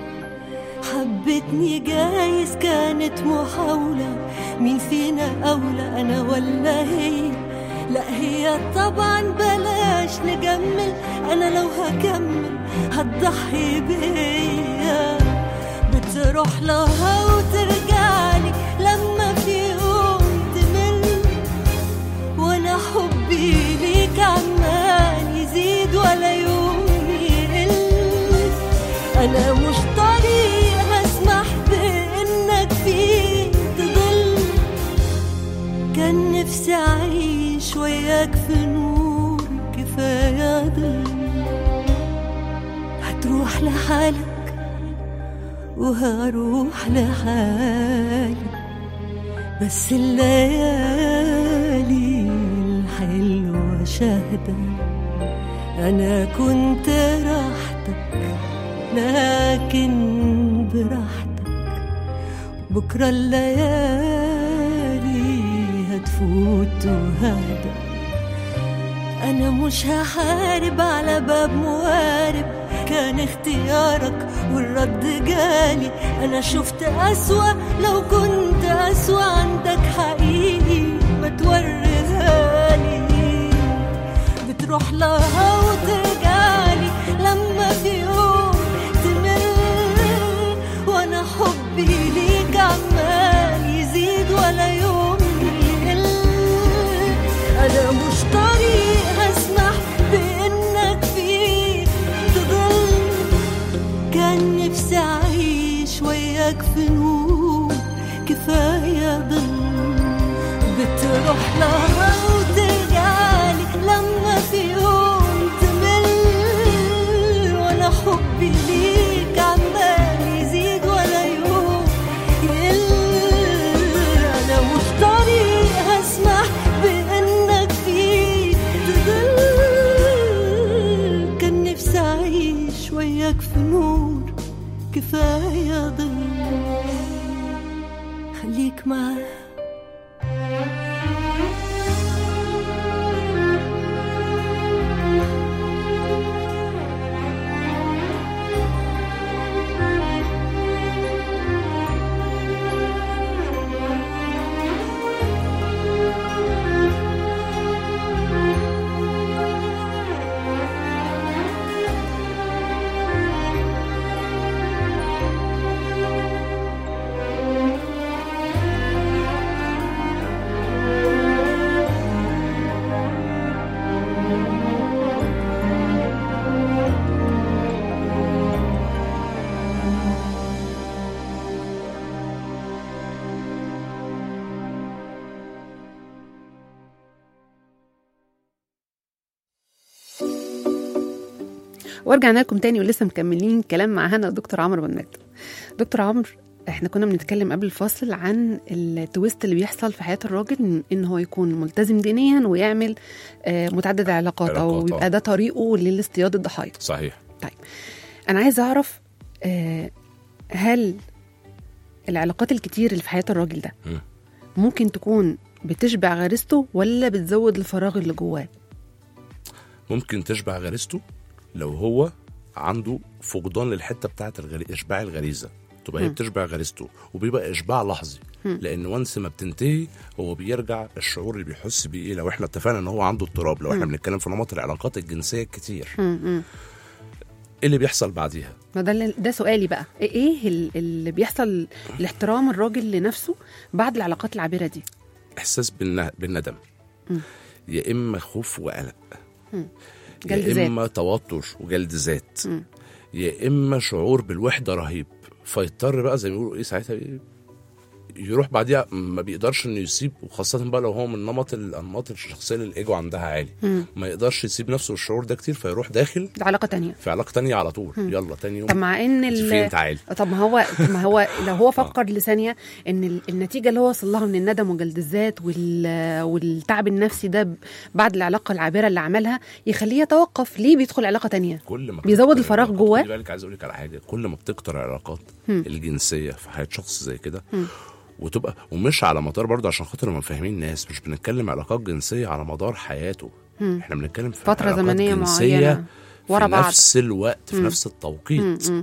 حبتني جايز كانت محاولة، مين فينا أولى أنا ولا هي؟ لا هي طبعا بلاش نجمل، أنا لو هكمل هتضحي بيا. بتروح لها وترجعلي لما في يوم تمل، وأنا حبي ليك عمال يزيد ولا يوم يقل. أنا مش طريق أسمح بإنك فيه تضل، كان نفسي أعيش وياك في نور كفاية ضل. هتروح لحالك وهروح لحالي، بس الليالي الحلوة شاهدة أنا كنت راحتك، لكن براحتك بكرة الليالي هتفوت وهدى. أنا مش هحارب على باب موارب، كان اختيارك والرد جالي. أنا شفت أسوأ، لو كنت أسوأ عندك حقيقي ما توريهالي. بتروح لها وترجعلي لما في يوم تمل، وأنا حبي ليك عمال يزيد ولا يوم يقل. أنا مش طريق أسمح بإنك فيه تضل، كان نفسي أعيش وياك في نور كفاية ضل. بتروح لها وترجعلي لما في يوم تمل، وأنا حبي ليك عمال يزيد ولا يوم يقل. أنا مش طريق أسمح بإنك فيه تضل، كان نفسي أعيش وياك في نور كفاية ضل. خليك معايا. ورجعنا لكم تاني ولسه مكملين كلام مع هنا دكتور عمرو بن مجد. دكتور عمرو، احنا كنا بنتكلم قبل الفاصل عن التويست اللي بيحصل في حياة الراجل، ان هو يكون ملتزم دينيا ويعمل متعدد العلاقات او يبقى ده طريقه للاصطياد الضحايا. صحيح. طيب انا عايز اعرف هل العلاقات الكتير اللي في حياة الراجل ده ممكن تكون بتشبع غريزته ولا بتزود الفراغ اللي جواه؟ ممكن تشبع غريزته لو هو عنده فقدان للحته بتاعه اشباع الغريزه، تبقى هي بتشبع غريزته، وبيبقى اشباع لحظي. لان وانس ما بتنتهي هو بيرجع الشعور اللي بيحس بيه ايه. لو احنا اتفقنا ان هو عنده اضطراب، لو احنا بنتكلم في نمط العلاقات الجنسيه الكتير، ايه اللي بيحصل بعديها؟ ده سؤالي بقى، ايه اللي بيحصل لاحترام الراجل لنفسه بعد العلاقات العابره دي؟ احساس بالندم، يا اما خوف وقلق، يا اما توتر وجلد ذات، يا اما شعور بالوحده رهيب. فيضطر بقى زي ما بيقولوا ايه ساعتها يروح بعديها ما بيقدرش انه يسيب، وخاصه بقى لو هو من الانماط الشخصيه اللي الايجو عندها عالي، ما يقدرش يسيب نفسه الشعور ده كتير، فيروح داخل علاقه تانية، في علاقه تانية على طول. يلا تاني يوم. طب مع ان طب ما هو لو هو فكر لثانيه ان النتيجه اللي هو وصل لها من الندم وجلد الذات والتعب النفسي ده بعد العلاقه العابره اللي عملها يخليه يتوقف، ليه بيدخل علاقه تانية؟ كل ما بيزود الفراغ جواه. خلي بالك، عايز اقول لك على حاجه، كل ما بتكتر العلاقات الجنسيه في حياه شخص زي كده وتبقى، ومش على مدار برضه عشان خاطر ما فاهمين الناس، مش بنتكلم علاقات جنسيه على مدار حياته، احنا بنتكلم في فتره زمنيه معينه ورا بعض في نفس الوقت، في نفس التوقيت.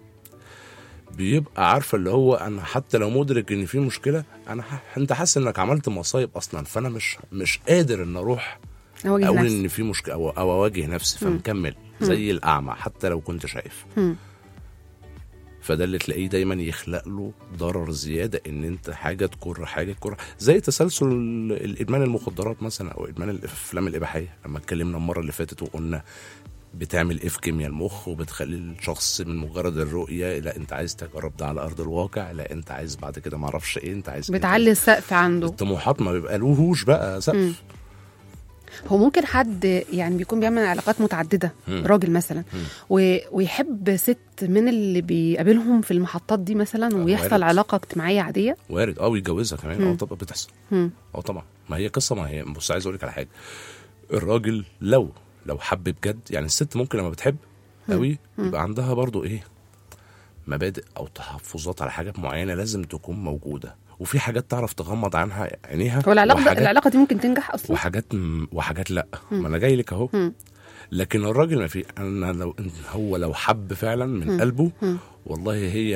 بيبقى عارفه اللي هو انا حتى لو مدرك ان في مشكله، انت حاسس انك عملت مصايب اصلا، فانا مش قادر ان اروح اقول ان في مشكله او اواجه نفسي، فمكمل زي الاعمى حتى لو كنت شايف. فده اللي تلاقيه دايما يخلق له ضرر زياده، ان انت حاجه تكر حاجه تكر، زي تسلسل الادمان المخدرات مثلا، او ادمان الافلام الاباحيه. لما اتكلمنا المره اللي فاتت وقلنا بتعمل ايه في كيمياء المخ، وبتخلي الشخص من مجرد الرؤيه لا انت عايز تجرب ده على ارض الواقع، لا انت عايز بعد كده ما اعرفش ايه، انت عايز بتعلي السقف عنده، الطموحات ما بيبقى لهوش بقى سقف. هو ممكن حد يعني بيكون بيعمل علاقات متعدده، راجل مثلا، ويحب ست من اللي بيقابلهم في المحطات دي مثلا، ويحصل وارد. علاقه اجتماعيه عاديه، وارد ويتجوزها كمان. طبعا بتحصل. طبعا، ما هي قصه، ما هي بص عايز اقول لك على حاجه، الراجل لو حب بجد، يعني الست ممكن لما بتحب قوي يبقى عندها برضو ايه مبادئ او تحفظات على حاجات معينه لازم تكون موجوده، وفي حاجات تعرف تغمض عنها عينيها. هو العلاقه دي ممكن تنجح اصلا، وحاجات لا. ما انا جاي لك اهو. لكن الراجل ما في، انا لو حب فعلا من قلبه، والله هي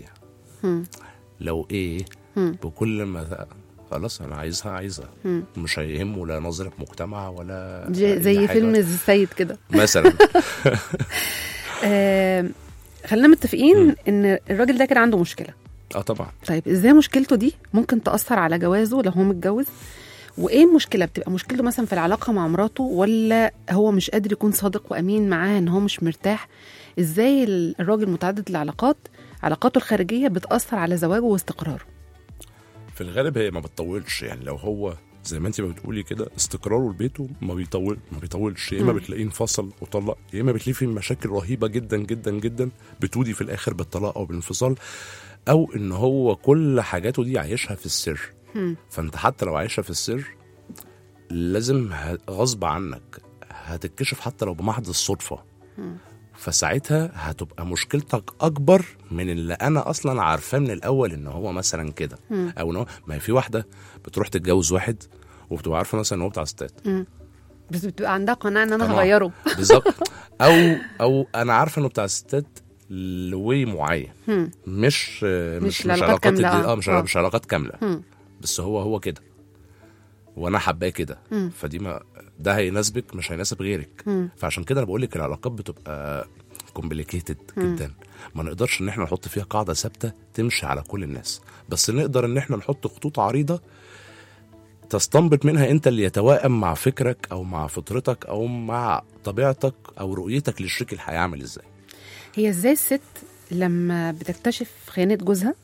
لو ايه بكل ما خلاص انا عايزها مش هيهمه لا نظره مجتمع ولا زي فيلم السيد كده مثلا. خلينا متفقين ان الراجل ده كان عنده مشكله. طبعا. طيب ازاي مشكلته دي ممكن تأثر على جوازه لو هو متجوز؟ وايه المشكله؟ بتبقى مشكلته مثلا في العلاقه مع مراته، ولا هو مش قادر يكون صادق وامين معاها ان هو مش مرتاح؟ ازاي الراجل متعدد العلاقات علاقاته الخارجيه بتأثر على زواجه واستقراره؟ في الغالب هي ما بتطولش، يعني لو هو زي ما انت بتقولي كده استقراره لبيته ما بيطولش، يا اما بتلاقيه انفصل وطلق، يا اما بتلاقيه في مشاكل رهيبه جدا جدا جدا بتودي في الاخر بالطلاق او بالانفصال، او ان هو كل حاجاته دي عايشها في السر. فانت حتى لو عايشها في السر لازم غصب عنك هتتكشف حتى لو بمحض الصدفه، فساعتها هتبقى مشكلتك اكبر من اللي انا اصلا عارفاه من الاول ان هو مثلا كده، او ان هو ما في واحده بتروح تتجوز واحد وبتبقى عارفه مثلا ان هو بتاع ستات، بس بتبقى عندها قناعه ان انا هغيره بالظبط، او انا عارفه انه بتاع ستات لوي معين، مش علاقات كامله، مش علاقات كامله، بس هو كده وانا حباه كده، فدي ما ده هيناسبك مش هيناسب غيرك. فعشان كده انا بقول لك العلاقات بتبقى كومبليكيتد جدا، ما نقدرش ان احنا نحط فيها قاعده ثابته تمشي على كل الناس، بس نقدر ان احنا نحط خطوط عريضه تستنبط منها انت اللي يتوائم مع فكرك او مع فطرتك او مع طبيعتك او رؤيتك لشريك الحياه عامل ازاي. هي ازاي الست لما بتكتشف خيانه جوزها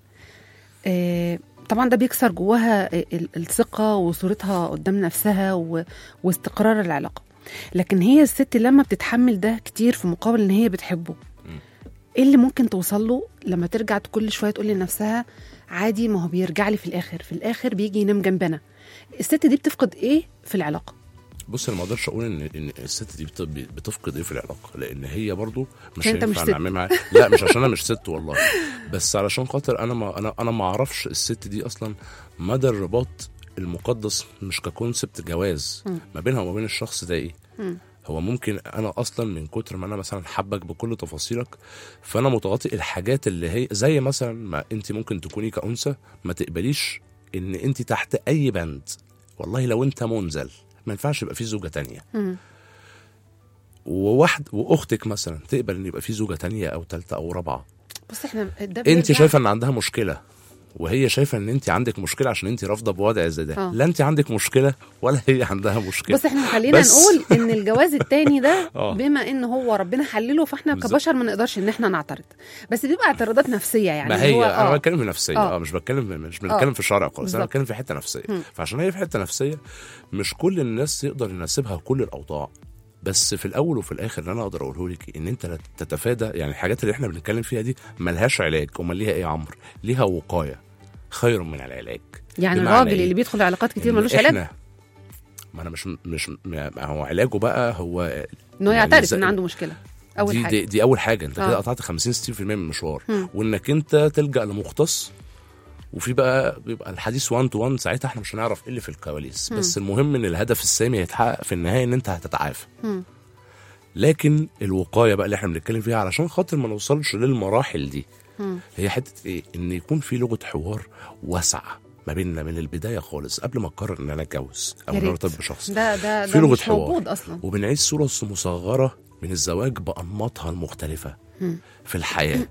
طبعا ده بيكسر جواها الثقة وصورتها قدام نفسها واستقرار العلاقة، لكن هي الست لما بتتحمل ده كتير في مقابل ان هي بتحبه، ايه اللي ممكن توصل له لما ترجع كل شوية تقول لنفسها عادي ما هو بيرجع لي في الآخر بيجي ينام جنبنا؟ الست دي بتفقد ايه في العلاقة؟ بص انا ما اقدرش اقول ان الست دي بتفقد ايه في العلاقه، لان هي برضو مش انت مش هينفع ست. نعمل معاها. لا مش عشان انا مش ست والله، بس علشان خاطر انا ما اعرفش الست دي اصلا مدى الرباط المقدس مش ككونسبت جواز ما بينها وما بين الشخص ده ايه. هو ممكن انا اصلا من كتر ما انا مثلا حبك بكل تفاصيلك فانا متغاطي الحاجات اللي هي زي مثلا ما انت ممكن تكوني كأنثى ما تقبليش ان انت تحت اي بند. والله لو انت منزل ما ينفعش يبقى في زوجة تانية. واختك مثلا تقبل ان يبقى في زوجة تانية او تالتة او رابعة. بص احنا انت شايفة ان عندها مشكلة وهي شايفة ان انت عندك مشكلة عشان انت رافضة بوضع زي ده. لا انت عندك مشكلة ولا هي عندها مشكلة. بص احنا خلينا نقول ان الجواز التاني ده بما ان هو ربنا حلله فاحنا كبشر ما نقدرش ان احنا نعترض، بس بيبقى اعتراضات نفسية يعني. ما هي انا بتكلم في نفسية مش بنتكلم في شرع خالص. انا بتكلم في حتة نفسية. فعشان هي في حتة نفسية مش كل الناس يقدر يناسبها كل الاوضاع. بس في الاول وفي الاخر اللي انا اقدر اقوله لك ان انت تتفادى يعني الحاجات اللي احنا بنتكلم فيها دي ملهاش علاج. امال ليها ايه يا عمرو؟ ليها وقاية خير من العلاج. يعني الراجل اللي بيدخل علاقات كتير ملوش علاج. ما انا مش هو علاجه بقى هو انه يعترف ان عنده مشكله. اول دي حاجه دي اول حاجه. انت كده قطعت 50-60% من المشوار. وانك انت تلجأ لمختص وفي بقى بيبقى الحديث 1 to 1 ساعتها احنا مش هنعرف ايه اللي في الكواليس. بس المهم ان الهدف السامي يتحقق في النهايه ان انت هتتعافى. لكن الوقايه بقى اللي احنا بنتكلم فيها علشان خاطر ما نوصلش للمراحل دي هي حته ايه؟ ان يكون في لغه حوار واسعه ما بيننا من البدايه خالص قبل ما اقرر ان انا اتجوز او ان ارتبط بشخص. ده في لغه مش حوار موجود اصلا. وبنعيش صوره مصغره من الزواج بانماطها المختلفه في الحياه،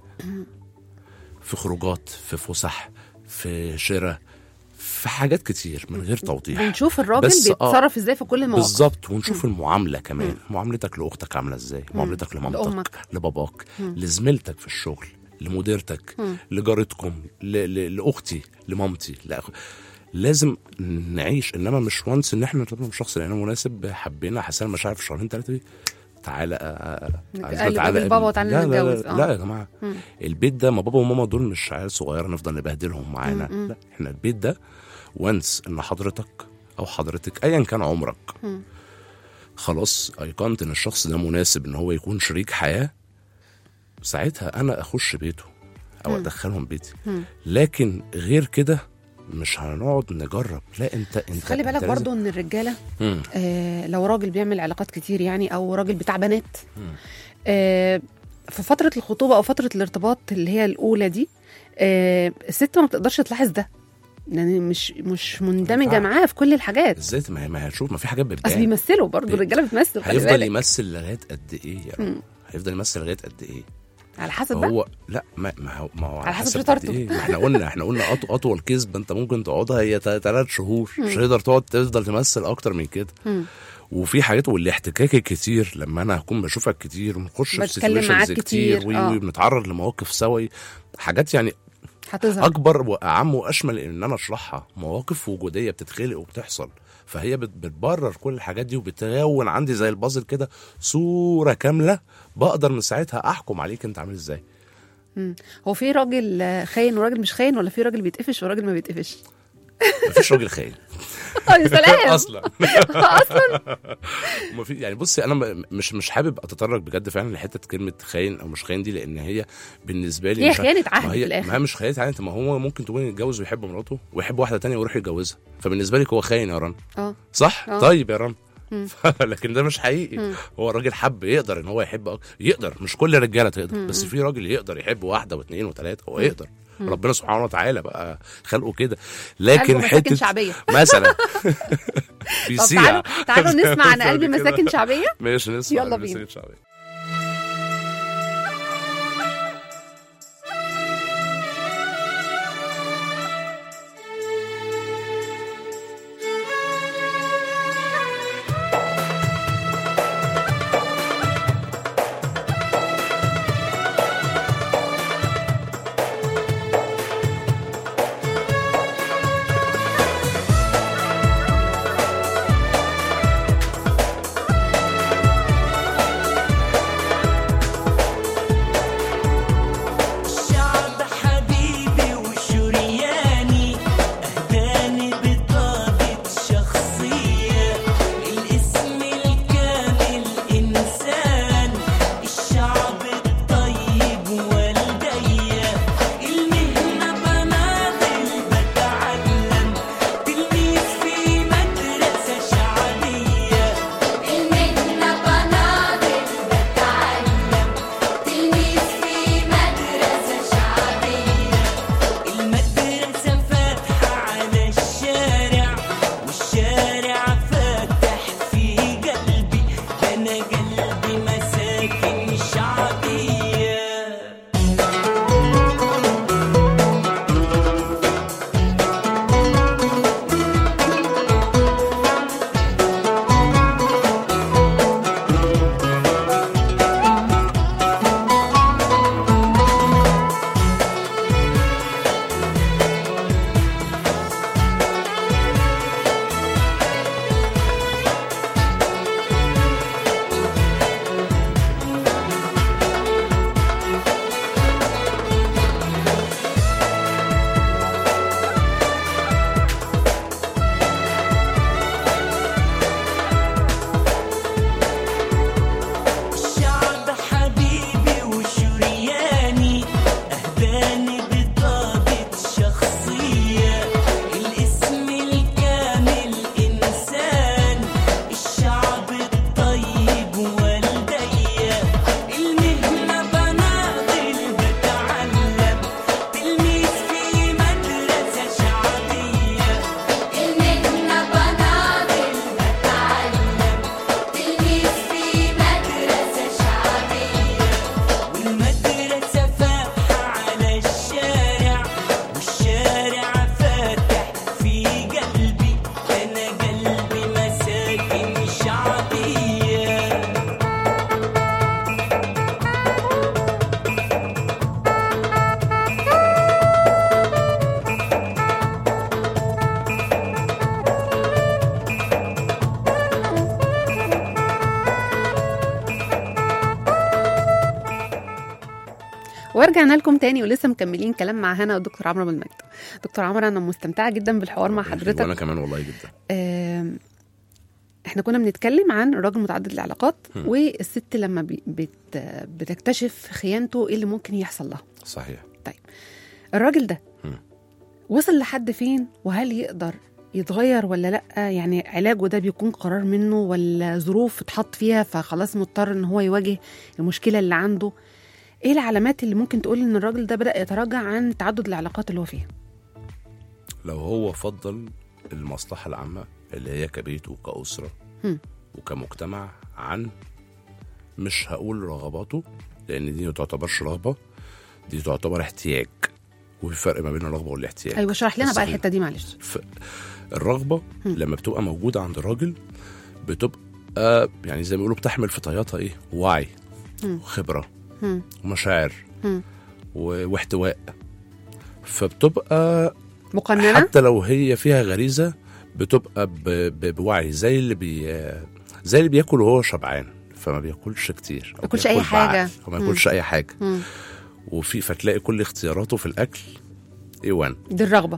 في خروجات، في فسح، في شراء، في حاجات كتير من غير توضيح. بنشوف الراجل بيتصرف ازاي في كل المواقف بالظبط. ونشوف المعامله كمان. معاملتك لاختك عامله ازاي، معاملتك لمامتك، لباباك، لزميلتك في الشغل، لمديرتك، لجارتكم، لاختي، لمامتي، لازم نعيش. انما مش وانس ان احنا نرتبط بشخص لانه مناسب حبينا حسنا مشاعر في شهرين 3 دي تعالى بابا وتعالى نتجوز. لا يا جماعه البيت ده ما بابا وماما دول مش عيال صغيره نفضل نبهدلهم معانا. لا احنا البيت ده وانس ان حضرتك او حضرتك ايا كان عمرك خلاص ايقنت ان الشخص ده مناسب ان هو يكون شريك حياه ساعتها انا اخش بيته او ادخلهم بيتي. لكن غير كده مش هنقعد نجرب. لا انت خلي بالك برضو ان الرجاله لو راجل بيعمل علاقات كتير يعني او راجل بتاع بنات في فتره الخطوبه او فتره الارتباط اللي هي الاولى دي الست ما بتقدرش تلاحظ ده يعني مش مندمجه معاه في كل الحاجات. ازاي؟ ما هتشوف ما في حاجات بتبان. بس بيمثلوا برضو الرجاله بتمثل. هيفضل يمثل لغايه قد ايه يعني؟ هيفضل يمثل لغايه قد ايه؟ على حسب هو لا ما هو على حسب شطارته. إيه؟ احنا قلنا اطول كذبه انت ممكن تقعدها هي 3 شهور. مش هتقدر تفضل تمثل اكتر من كده. وفي حاجات والاحتكاك الكتير لما انا هكون بشوفك كتير ونخش في سيتويشنز كتير وبنتعرض لمواقف سوا حاجات يعني هتظهر اكبر واعم واشمل ان انا اشرحها. مواقف وجوديه بتتخلق وبتحصل فهي بتبرر كل الحاجات دي وبتكون عندي زي البازل كده صوره كامله بقدر من ساعتها احكم عليك انت عامل ازاي. هو في راجل خاين وراجل مش خاين ولا في راجل بيتقفش وراجل ما بيتقفش؟ مفيش راجل خاين. يا سلام. اصلا ما في يعني. بصي انا مش حابب اتطرق بجد فعلا لحته كلمه خاين او مش خاين دي لان هي بالنسبه لي هي خيانه عهد في الاخر. ما هي مش خيانه عهد. ما هو ممكن تكون يتجوز ويحب مراته ويحب واحده تانية ويروح يتجوزها فبالنسبه لك هو خاين يا رنا. صح. طيب يا رنا لكن ده مش حقيقي. هو الراجل حب يقدر ان هو يحب يقدر. مش كل الرجاله تقدر بس في راجل يقدر يحب واحده واثنين وثلاثه هو يقدر. ربنا سبحانه وتعالى بقى خلقه كده. لكن حته شعبيه مثلا تعالوا نسمع عن قلبي مساكن شعبيه. ماشي نسمع. يلا بينا. ورجعنا لكم تاني ولسه مكملين كلام مع هنا والدكتور عمرو بالمجد. دكتور عمرو انا مستمتعه جدا بالحوار مع حضرتك. وانا كمان والله جدا. احنا كنا بنتكلم عن الراجل متعدد العلاقات والست لما بتكتشف خيانته ايه اللي ممكن يحصل لها. صحيح. طيب الراجل ده وصل لحد فين وهل يقدر يتغير ولا لا؟ يعني علاجه ده بيكون قرار منه ولا ظروف اتحط فيها فخلاص مضطر ان هو يواجه المشكلة اللي عنده؟ ايه العلامات اللي ممكن تقول ان الراجل ده بدأ يتراجع عن تعدد العلاقات اللي هو فيها؟ لو هو فضل المصلحة العامة اللي هي كبيت وكأسرة وكمجتمع عن، مش هقول رغباته لان دي ما تعتبرش رغبة، دي تعتبر احتياج، وفي فرق ما بين الرغبة والاحتياج. ايوه شرح لنا بقى الحتة دي معلش. الرغبة لما بتبقى موجودة عند الراجل بتبقى يعني زي ما بيقولوا بتحمل في طياتها ايه؟ وعي وخبرة ومشاعر واحتواء، فبتبقى مقننة حتى لو هي فيها غريزة بتبقى بوعي، زي اللي بياكل وهو شبعان فما بياكلش كتير، ما بياكلش اي حاجة، وما بياكلش اي حاجة. فتلاقي كل اختياراته في الاكل ايوان، دي الرغبة.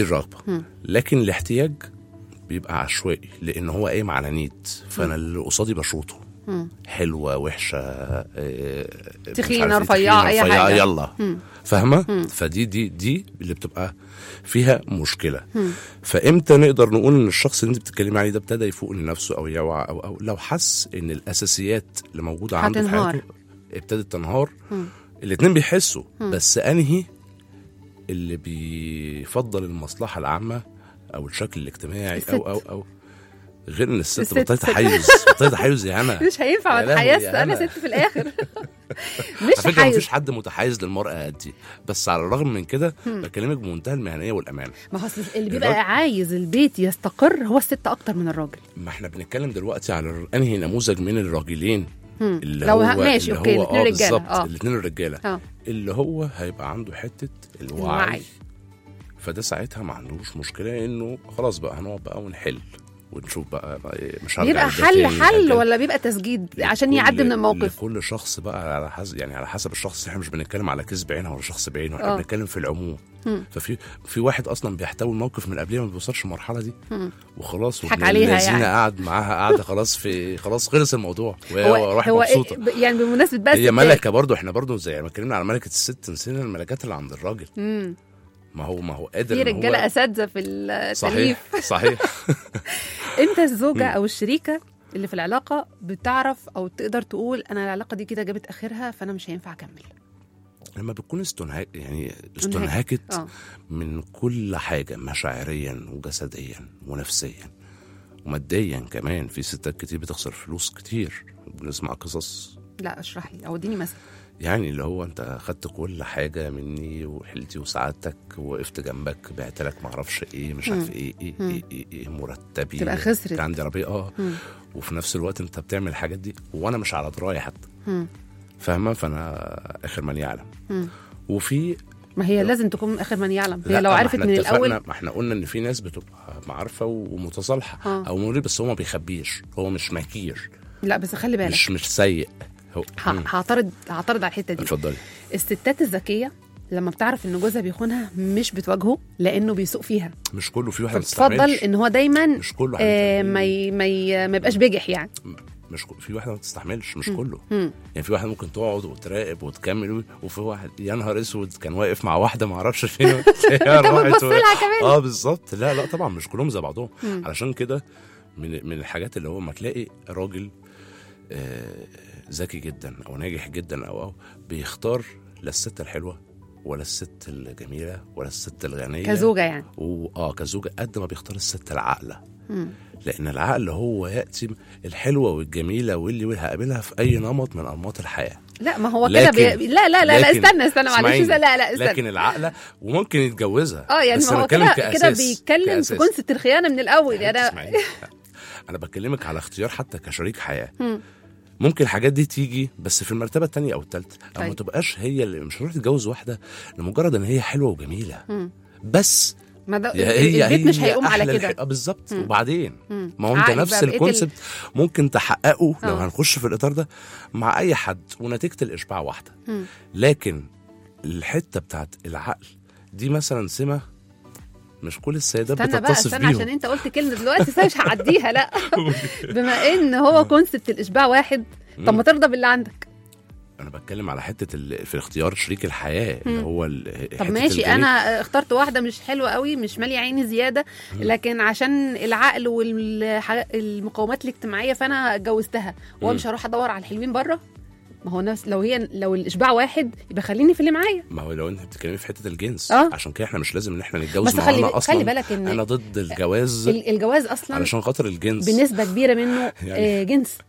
لكن الاحتياج بيبقى عشوائي لان هو قايم على نيد، فانا اللي قصادي بشروطه حلوة وحشة تخينة رفيعة اي حاجة يلا فاهمة. فدي دي اللي بتبقى فيها مشكلة. فامتى نقدر نقول ان الشخص اللي انت بتتكلمي عليه ده ابتدى يفوق لنفسه او يوعى او لو حس ان الاساسيات اللي موجودة عنده في حياته ابتدت تنهار؟ الاتنين بيحسوا، بس انهي اللي بيفضل المصلحة العامة او الشكل الاجتماعي او غير ان الست بطلت تحيز يعني مش هينفع اتحيز، انا ست في الاخر. مش حيز. مفيش حد متحيز للمرأة قدي، بس على الرغم من كده بكلمك بمنتهى المهنية والأمان. ما هو اللي بيبقى عايز البيت يستقر هو الست اكتر من الراجل. ما احنا بنتكلم دلوقتي على انهي نموذج من الراجلين اللي لو هو ماشي اوكي الاثنين رجاله الاثنين الرجاله اللي هو هيبقى عنده حته الوعي. فده ساعتها ما عندوش مشكله انه خلاص بقى هنقعد بقى ونحل ونشوف بقى مش بيبقى حل ولا بيبقى تسجيد عشان يعدي من الموقف. كل شخص بقى على حسب، يعني على حسب الشخص. احنا مش بنتكلم على كذب بعينها ولا شخص بعينه، احنا بنتكلم في العموم. ففي واحد اصلا بيحتوي الموقف من قبلها ما بيوصلش المرحله دي وخلاص حك عليها يعني قاعد معاها قاعده خلاص خلص الموضوع وراح مبسوطه. يعني بمناسبه بس هي ملكه برضو، احنا برضو زي ما اتكلمنا على ملكه الست نسينا الملكات اللي عند الراجل. ما هو قادر. في رجاله اساتذه في التأليف. صحيح. انت الزوجه او الشريكه اللي في العلاقه بتعرف او تقدر تقول انا العلاقه دي كده جابت اخرها فانا مش هينفع اكمل؟ لما بتكون استنهكت من كل حاجه، مشاعريا وجسديا ونفسيا وماديا كمان. في ستات كتير بتخسر فلوس كتير، بنسمع قصص. لا اشرح لي او اديني مثلا. يعني اللي هو انت خدت كل حاجه مني وحلتي وسعادتك ووقفت جنبك، بعت لك معرفش ايه مش عارف ايه مرتبي، تبقى خسرت. كان عندي عربيه وفي نفس الوقت انت بتعمل الحاجات دي وانا مش على درايه حتى. فاهمه؟ فانا اخر من يعلم. وفي ما هي لازم تكون اخر من يعلم. هي لو عرفت من الاول. ما احنا قلنا ان في ناس بتبقى معرفه ومتصالحه او مريض، بس هو ما بيخبيش، هو مش مكير. لا بس خلي بالك مش سيء. هعترض على الحته دي. اتفضلي. الستات الذكيه لما بتعرف ان جوزها بيخونها مش بتواجهه لانه بيسوق فيها. مش كله، في واحد بتستحملش. بتفضل ان هو دايما مش كله ما يبقاش بيجح يعني. مش في واحد ما بتستحملش، مش كله. يعني في واحد ممكن تقعد وتراقب وتكمل، وفي واحد يا نهار اسود كان واقف مع واحده ما اعرفش فين راحت كمان. بالظبط. لا طبعا مش كلهم زي بعضهم. علشان كده من الحاجات اللي هو ما تلاقي راجل ذكي جدا او ناجح جدا او بيختار لا الست الحلوه ولا الست الجميله ولا الست الغنيه كزوجه يعني. كزوجه قد ما بيختار الست العاقله. لان العقل هو ياتي الحلوه والجميله واللي هقابلها في اي نمط من انماط الحياه. لا ما هو كده لا استنى معلش. لا استنى. لكن العقل وممكن يتجوزها. يعني ما هو كده بيتكلم في كونسبت الخيانه من الاول. يعني انا بكلمك على اختيار حتى كشريك حياه. ممكن الحاجات دي تيجي بس في المرتبه الثانيه او الثالثه، او ما تبقاش هي اللي مش هتروح تتجوز واحده لمجرد ان هي حلوه وجميله بس. البيت مش هيقوم على كده. بالظبط. وبعدين ما هو انت نفس الكونسبت ممكن تحققه لو هنخش في الاطار ده مع اي حد ونتيجه الاشباع واحده. لكن الحته بتاعت العقل دي مثلا سمه مش كل السيدات استنى بتتصف عشان بيهم. انت قلت كلمه دلوقتي مش هعديها. لا بما ان هو كونسبت الاشباع واحد، طب ما ترضى باللي عندك. انا بتكلم على حته في اختيار شريك الحياه اللي هو طب ماشي، انا اخترت واحده مش حلوه قوي، مش ماليه عيني زياده، لكن عشان العقل والمقومات الاجتماعيه فانا اتجوزتها، وهو مش هروح ادور على الحلوين بره. ما هو نفس لو الاشباع واحد يبقى خليني في اللي معايا. ما هو لو انت بتتكلمي في حته الجنس عشان كده احنا مش لازم ان احنا نتجوز. بس خلي بالك ان انا ضد الجواز. الجواز اصلا علشان خاطر الجنس بنسبه كبيره منه يعني جنس.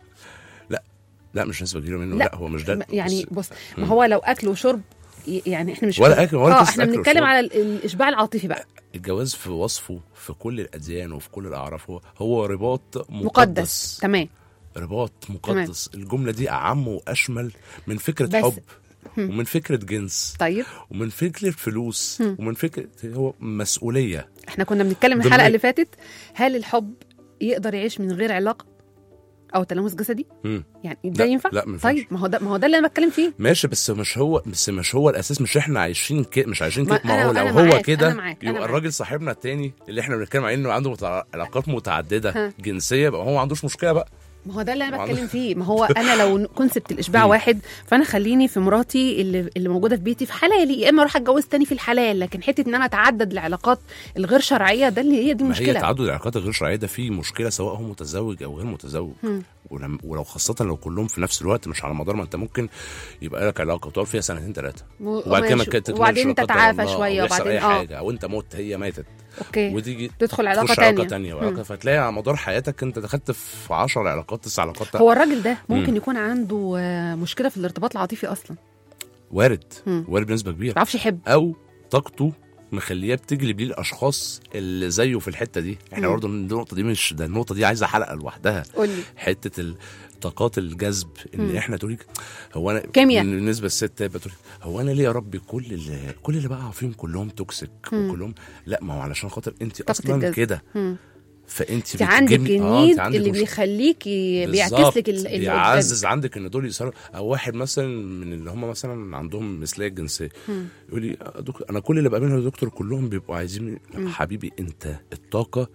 لا مش نسبه كبيره منه. لا هو مش ده يعني. بص ما هو لو اكل وشرب يعني احنا مش ولا اكل ولا احنا بنتكلم على الاشباع العاطفي بقى. الجواز في وصفه في كل الاديان وفي كل الاعراف هو رباط مقدس. تمام، رباط مقدس. تمام. الجمله دي اعم واشمل من فكره حب ومن فكره جنس. طيب. ومن فكره فلوس ومن فكره هو مسؤوليه. احنا كنا بنتكلم الحلقه اللي فاتت، هل الحب يقدر يعيش من غير علاقه او تلامس جسدي؟ يعني ده ينفع؟ لا طيب ما هو ده اللي انا بتكلم فيه. ماشي، بس مش هو الاساس. مش احنا عايشين مش عايشين كده. ما هو لو هو كده يبقى الراجل صاحبنا التاني اللي احنا بنتكلم عليه انه عنده علاقات متعدده جنسيه، يبقى هو ما عندوش مشكله بقى. ما هو ده اللي انا بتكلم فيه. ما هو انا لو كونسبت الاشباع واحد، فانا خليني في مراتي اللي موجوده في بيتي في حلالي، يا اما اروح اتجوز تاني في الحلال. لكن حته ان انا اتعدد العلاقات الغير شرعيه ده اللي هي دي مشكله. هي تعدد العلاقات الغير شرعيه ده فيه مشكله، سواء هو متزوج او غير متزوج. ولو خاصه لو كلهم في نفس الوقت، مش على مدار ما انت ممكن يبقى لك علاقه وتقعد فيها 2-3 وبعدين تتعافى شويه وبعدين اي حاجه او انت مت هي ماتت. اوكي. وتيجي تدخل علاقه تانية فتلاقي على مدار حياتك انت دخلت في 10 علاقات 9 علاقات. هو الراجل ده ممكن يكون عنده مشكله في الارتباط العاطفي اصلا. وارد بنسبه كبيره. ما بيعرفش يحب، او طاقته مخليه بتجلب ليه الاشخاص اللي زيه في الحته دي. احنا برضه النقطه دي عايزه حلقه لوحدها. قولي. حته طاقات الجذب ان احنا تقولي هو انا كيمياء. بالنسبه للست بتقولي هو انا ليه يا ربي كل اللي بقى فيهم كلهم توكسيك وكلهم. لا ما هو علشان خاطر انت اصلا كده. فانت عندك النيد اللي بيخليكي بيعكس لك بيعزز عندك ان دول يصيروا. او واحد مثلا من اللي هم مثلا عندهم مثليه جنسيه يقول لي دكتور انا كل اللي بقابلهم يا دكتور كلهم بيبقوا عايزين. حبيبي انت الطاقه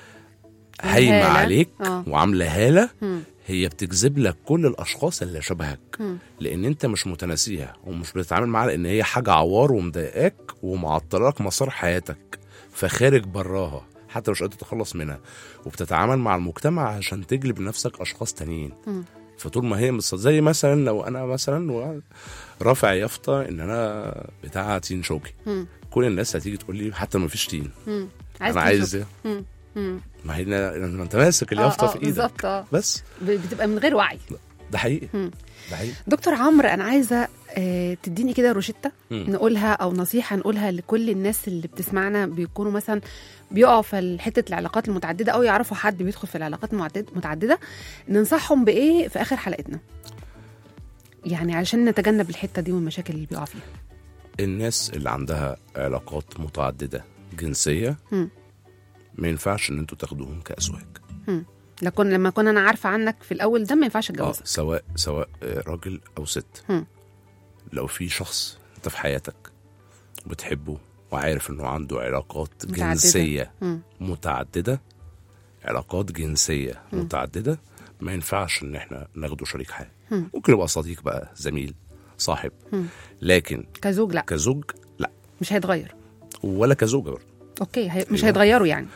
هايمه عليك وعامله هاله، هي بتجذب لك كل الاشخاص اللي شبهك لان انت مش متناسيها ومش بتتعامل معاها لان هي حاجه عوار ومضايقاك ومعطلاك مسار حياتك، فخارج براها حتى مش قادر تتخلص منها، وبتتعامل مع المجتمع عشان تجلب لنفسك اشخاص تانيين. فطول ما هي زي مثلا لو انا مثلا رافع يافطه ان انا بتاع تين شوكي، كل الناس هتيجي تقول لي حتى ما فيش تين انا عايز ايه. ما هي انت ماسك اليافطه في ايدك بس بتبقى من غير وعي. ده حقيقي. ده حقيقي. دكتور عمرو انا عايزه تديني كده روشته نقولها او نصيحه نقولها لكل الناس اللي بتسمعنا بيكونوا مثلا بيقعوا في حته العلاقات المتعدده او يعرفوا حد بيدخل في العلاقات المتعدده، ننصحهم بايه في اخر حلقتنا يعني علشان نتجنب الحته دي والمشاكل اللي بيقعوا فيها؟ الناس اللي عندها علاقات متعدده جنسيه ما ينفعش ان انتوا تاخدوهم كازواج. لكن لما كنا انا عارفه عنك في الاول ده ما ينفعش اتجوزك. سواء راجل او ست. لو في شخص انت في حياتك بتحبه وعارف انه عنده علاقات جنسيه متعدده علاقات جنسيه متعدده ما ينفعش ان احنا ناخده شريك حياه. ممكن يبقى صديق بقى، زميل، صاحب، لكن كزوج لا. كزوج لا، مش هيتغير. ولا كزوجه برضه. اوكي مش هيتغيروا يعني.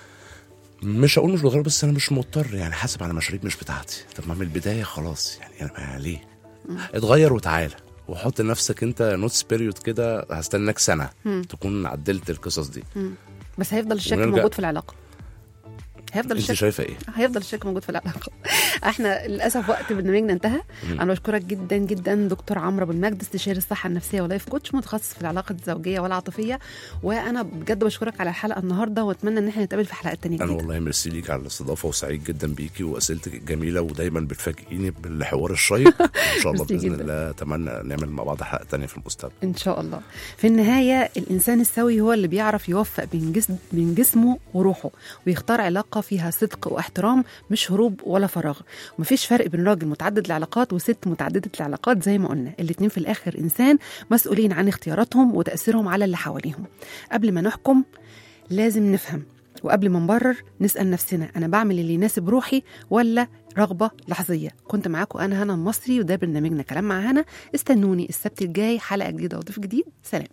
مش هقول مش بتغير، بس انا مش مضطر يعني، حاسب على مشاريب مش بتاعتي. طب ما من البدايه خلاص يعني انا ليه اتغير وتعالى وحط لنفسك انت نوتس بيريود كده، هستناك سنه تكون عدلت القصص دي. بس هيفضل الشك موجود في العلاقه. هيفضل الشك. انت شايفه ايه؟ هيفضل الشك موجود في العلاقه. احنا للاسف وقت برنامجنا انتهى. انا بشكرك جدا جدا دكتور عمرو ابو المجد، استشاري الصحه النفسيه ولايف كوتش متخصص في العلاقه الزوجيه والعاطفيه. وانا بجد بشكرك على الحلقه النهارده واتمنى ان احنا نتقابل في حلقات تانية جديده. انا والله ميرسي ليك على الاستضافه وسعيد جدا بيكي واسئلتك الجميله ودايما بتفاجئيني بالحوار الشيق. ان شاء الله باذن الله اتمنى نعمل مع بعض حلقه تانية في المستقبل ان شاء الله. في النهايه الانسان السوي هو اللي بيعرف يوفق بين جسمه وروحه ويختار علاقه فيها صدق واحترام، مش هروب ولا فراغ. ومفيش فرق بين راجل متعدد العلاقات وست متعددة العلاقات. زي ما قلنا الاتنين في الآخر إنسان مسؤولين عن اختياراتهم وتأثيرهم على اللي حواليهم. قبل ما نحكم لازم نفهم، وقبل ما نبرر نسأل نفسنا أنا بعمل اللي يناسب روحي ولا رغبة لحظية. كنت معاكم أنا هنا المصري، وده برنامجنا كلام مع هنا. استنوني السبت الجاي حلقة جديدة وضيف جديد. سلام.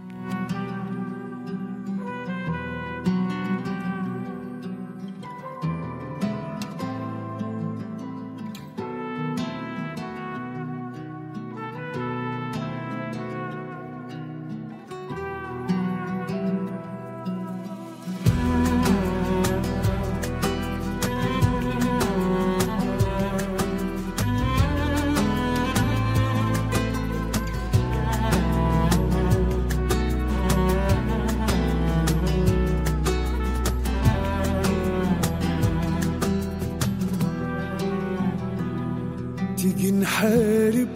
تيجي نحارب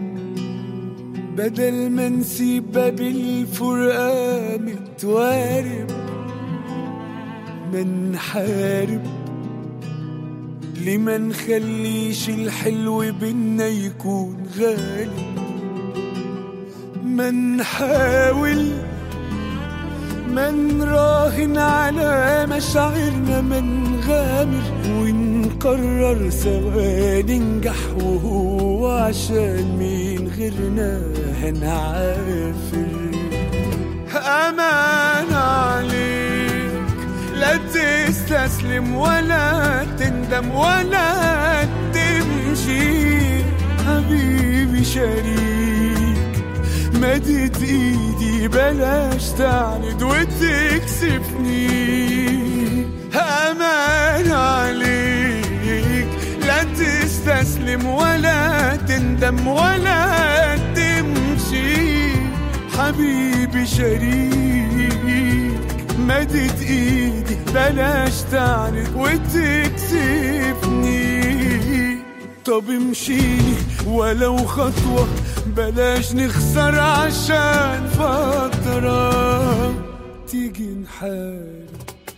بدل ما نسيب باب الفرقة متوارب، ما نحارب ليه ما نخليش الحلو بينا يكون غالب، ما نحاول ما نراهن على مشاعرنا، ما نغامر ونقرر سوا ننجح، وهو عشان مين غيرنا هنعافر. أمان عليك لا تستسلم ولا تندم ولا تمشي، حبيبي شريك مدت ايدي بلاش تعند وتكسفني. أمان عليك لا تستسلم ولا تندم ولا تمشي، حبيبي شريك مدت ايدي بلاش تعند وتكسفني. طب امشيني ولو خطوة بلاش نخسر عشان فترة، تيجي نحارب.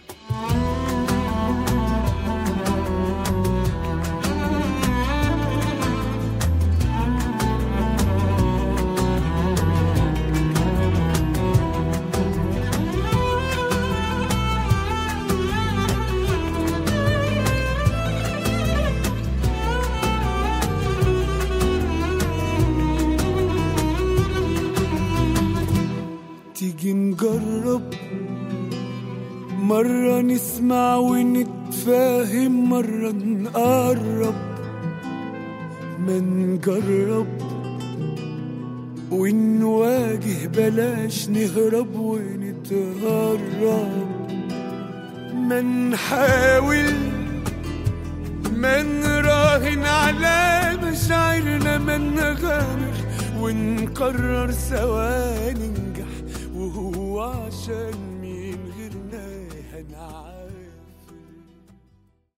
تيجي نجرب مرة نسمع ونتفاهم، مرة نقرب ما نجرب ونواجه بلاش نهرب ونتهرب، ما نحاول ما نراهن على مشاعرنا، ما نغامر ونقرر سوا ننجح، وهو عشان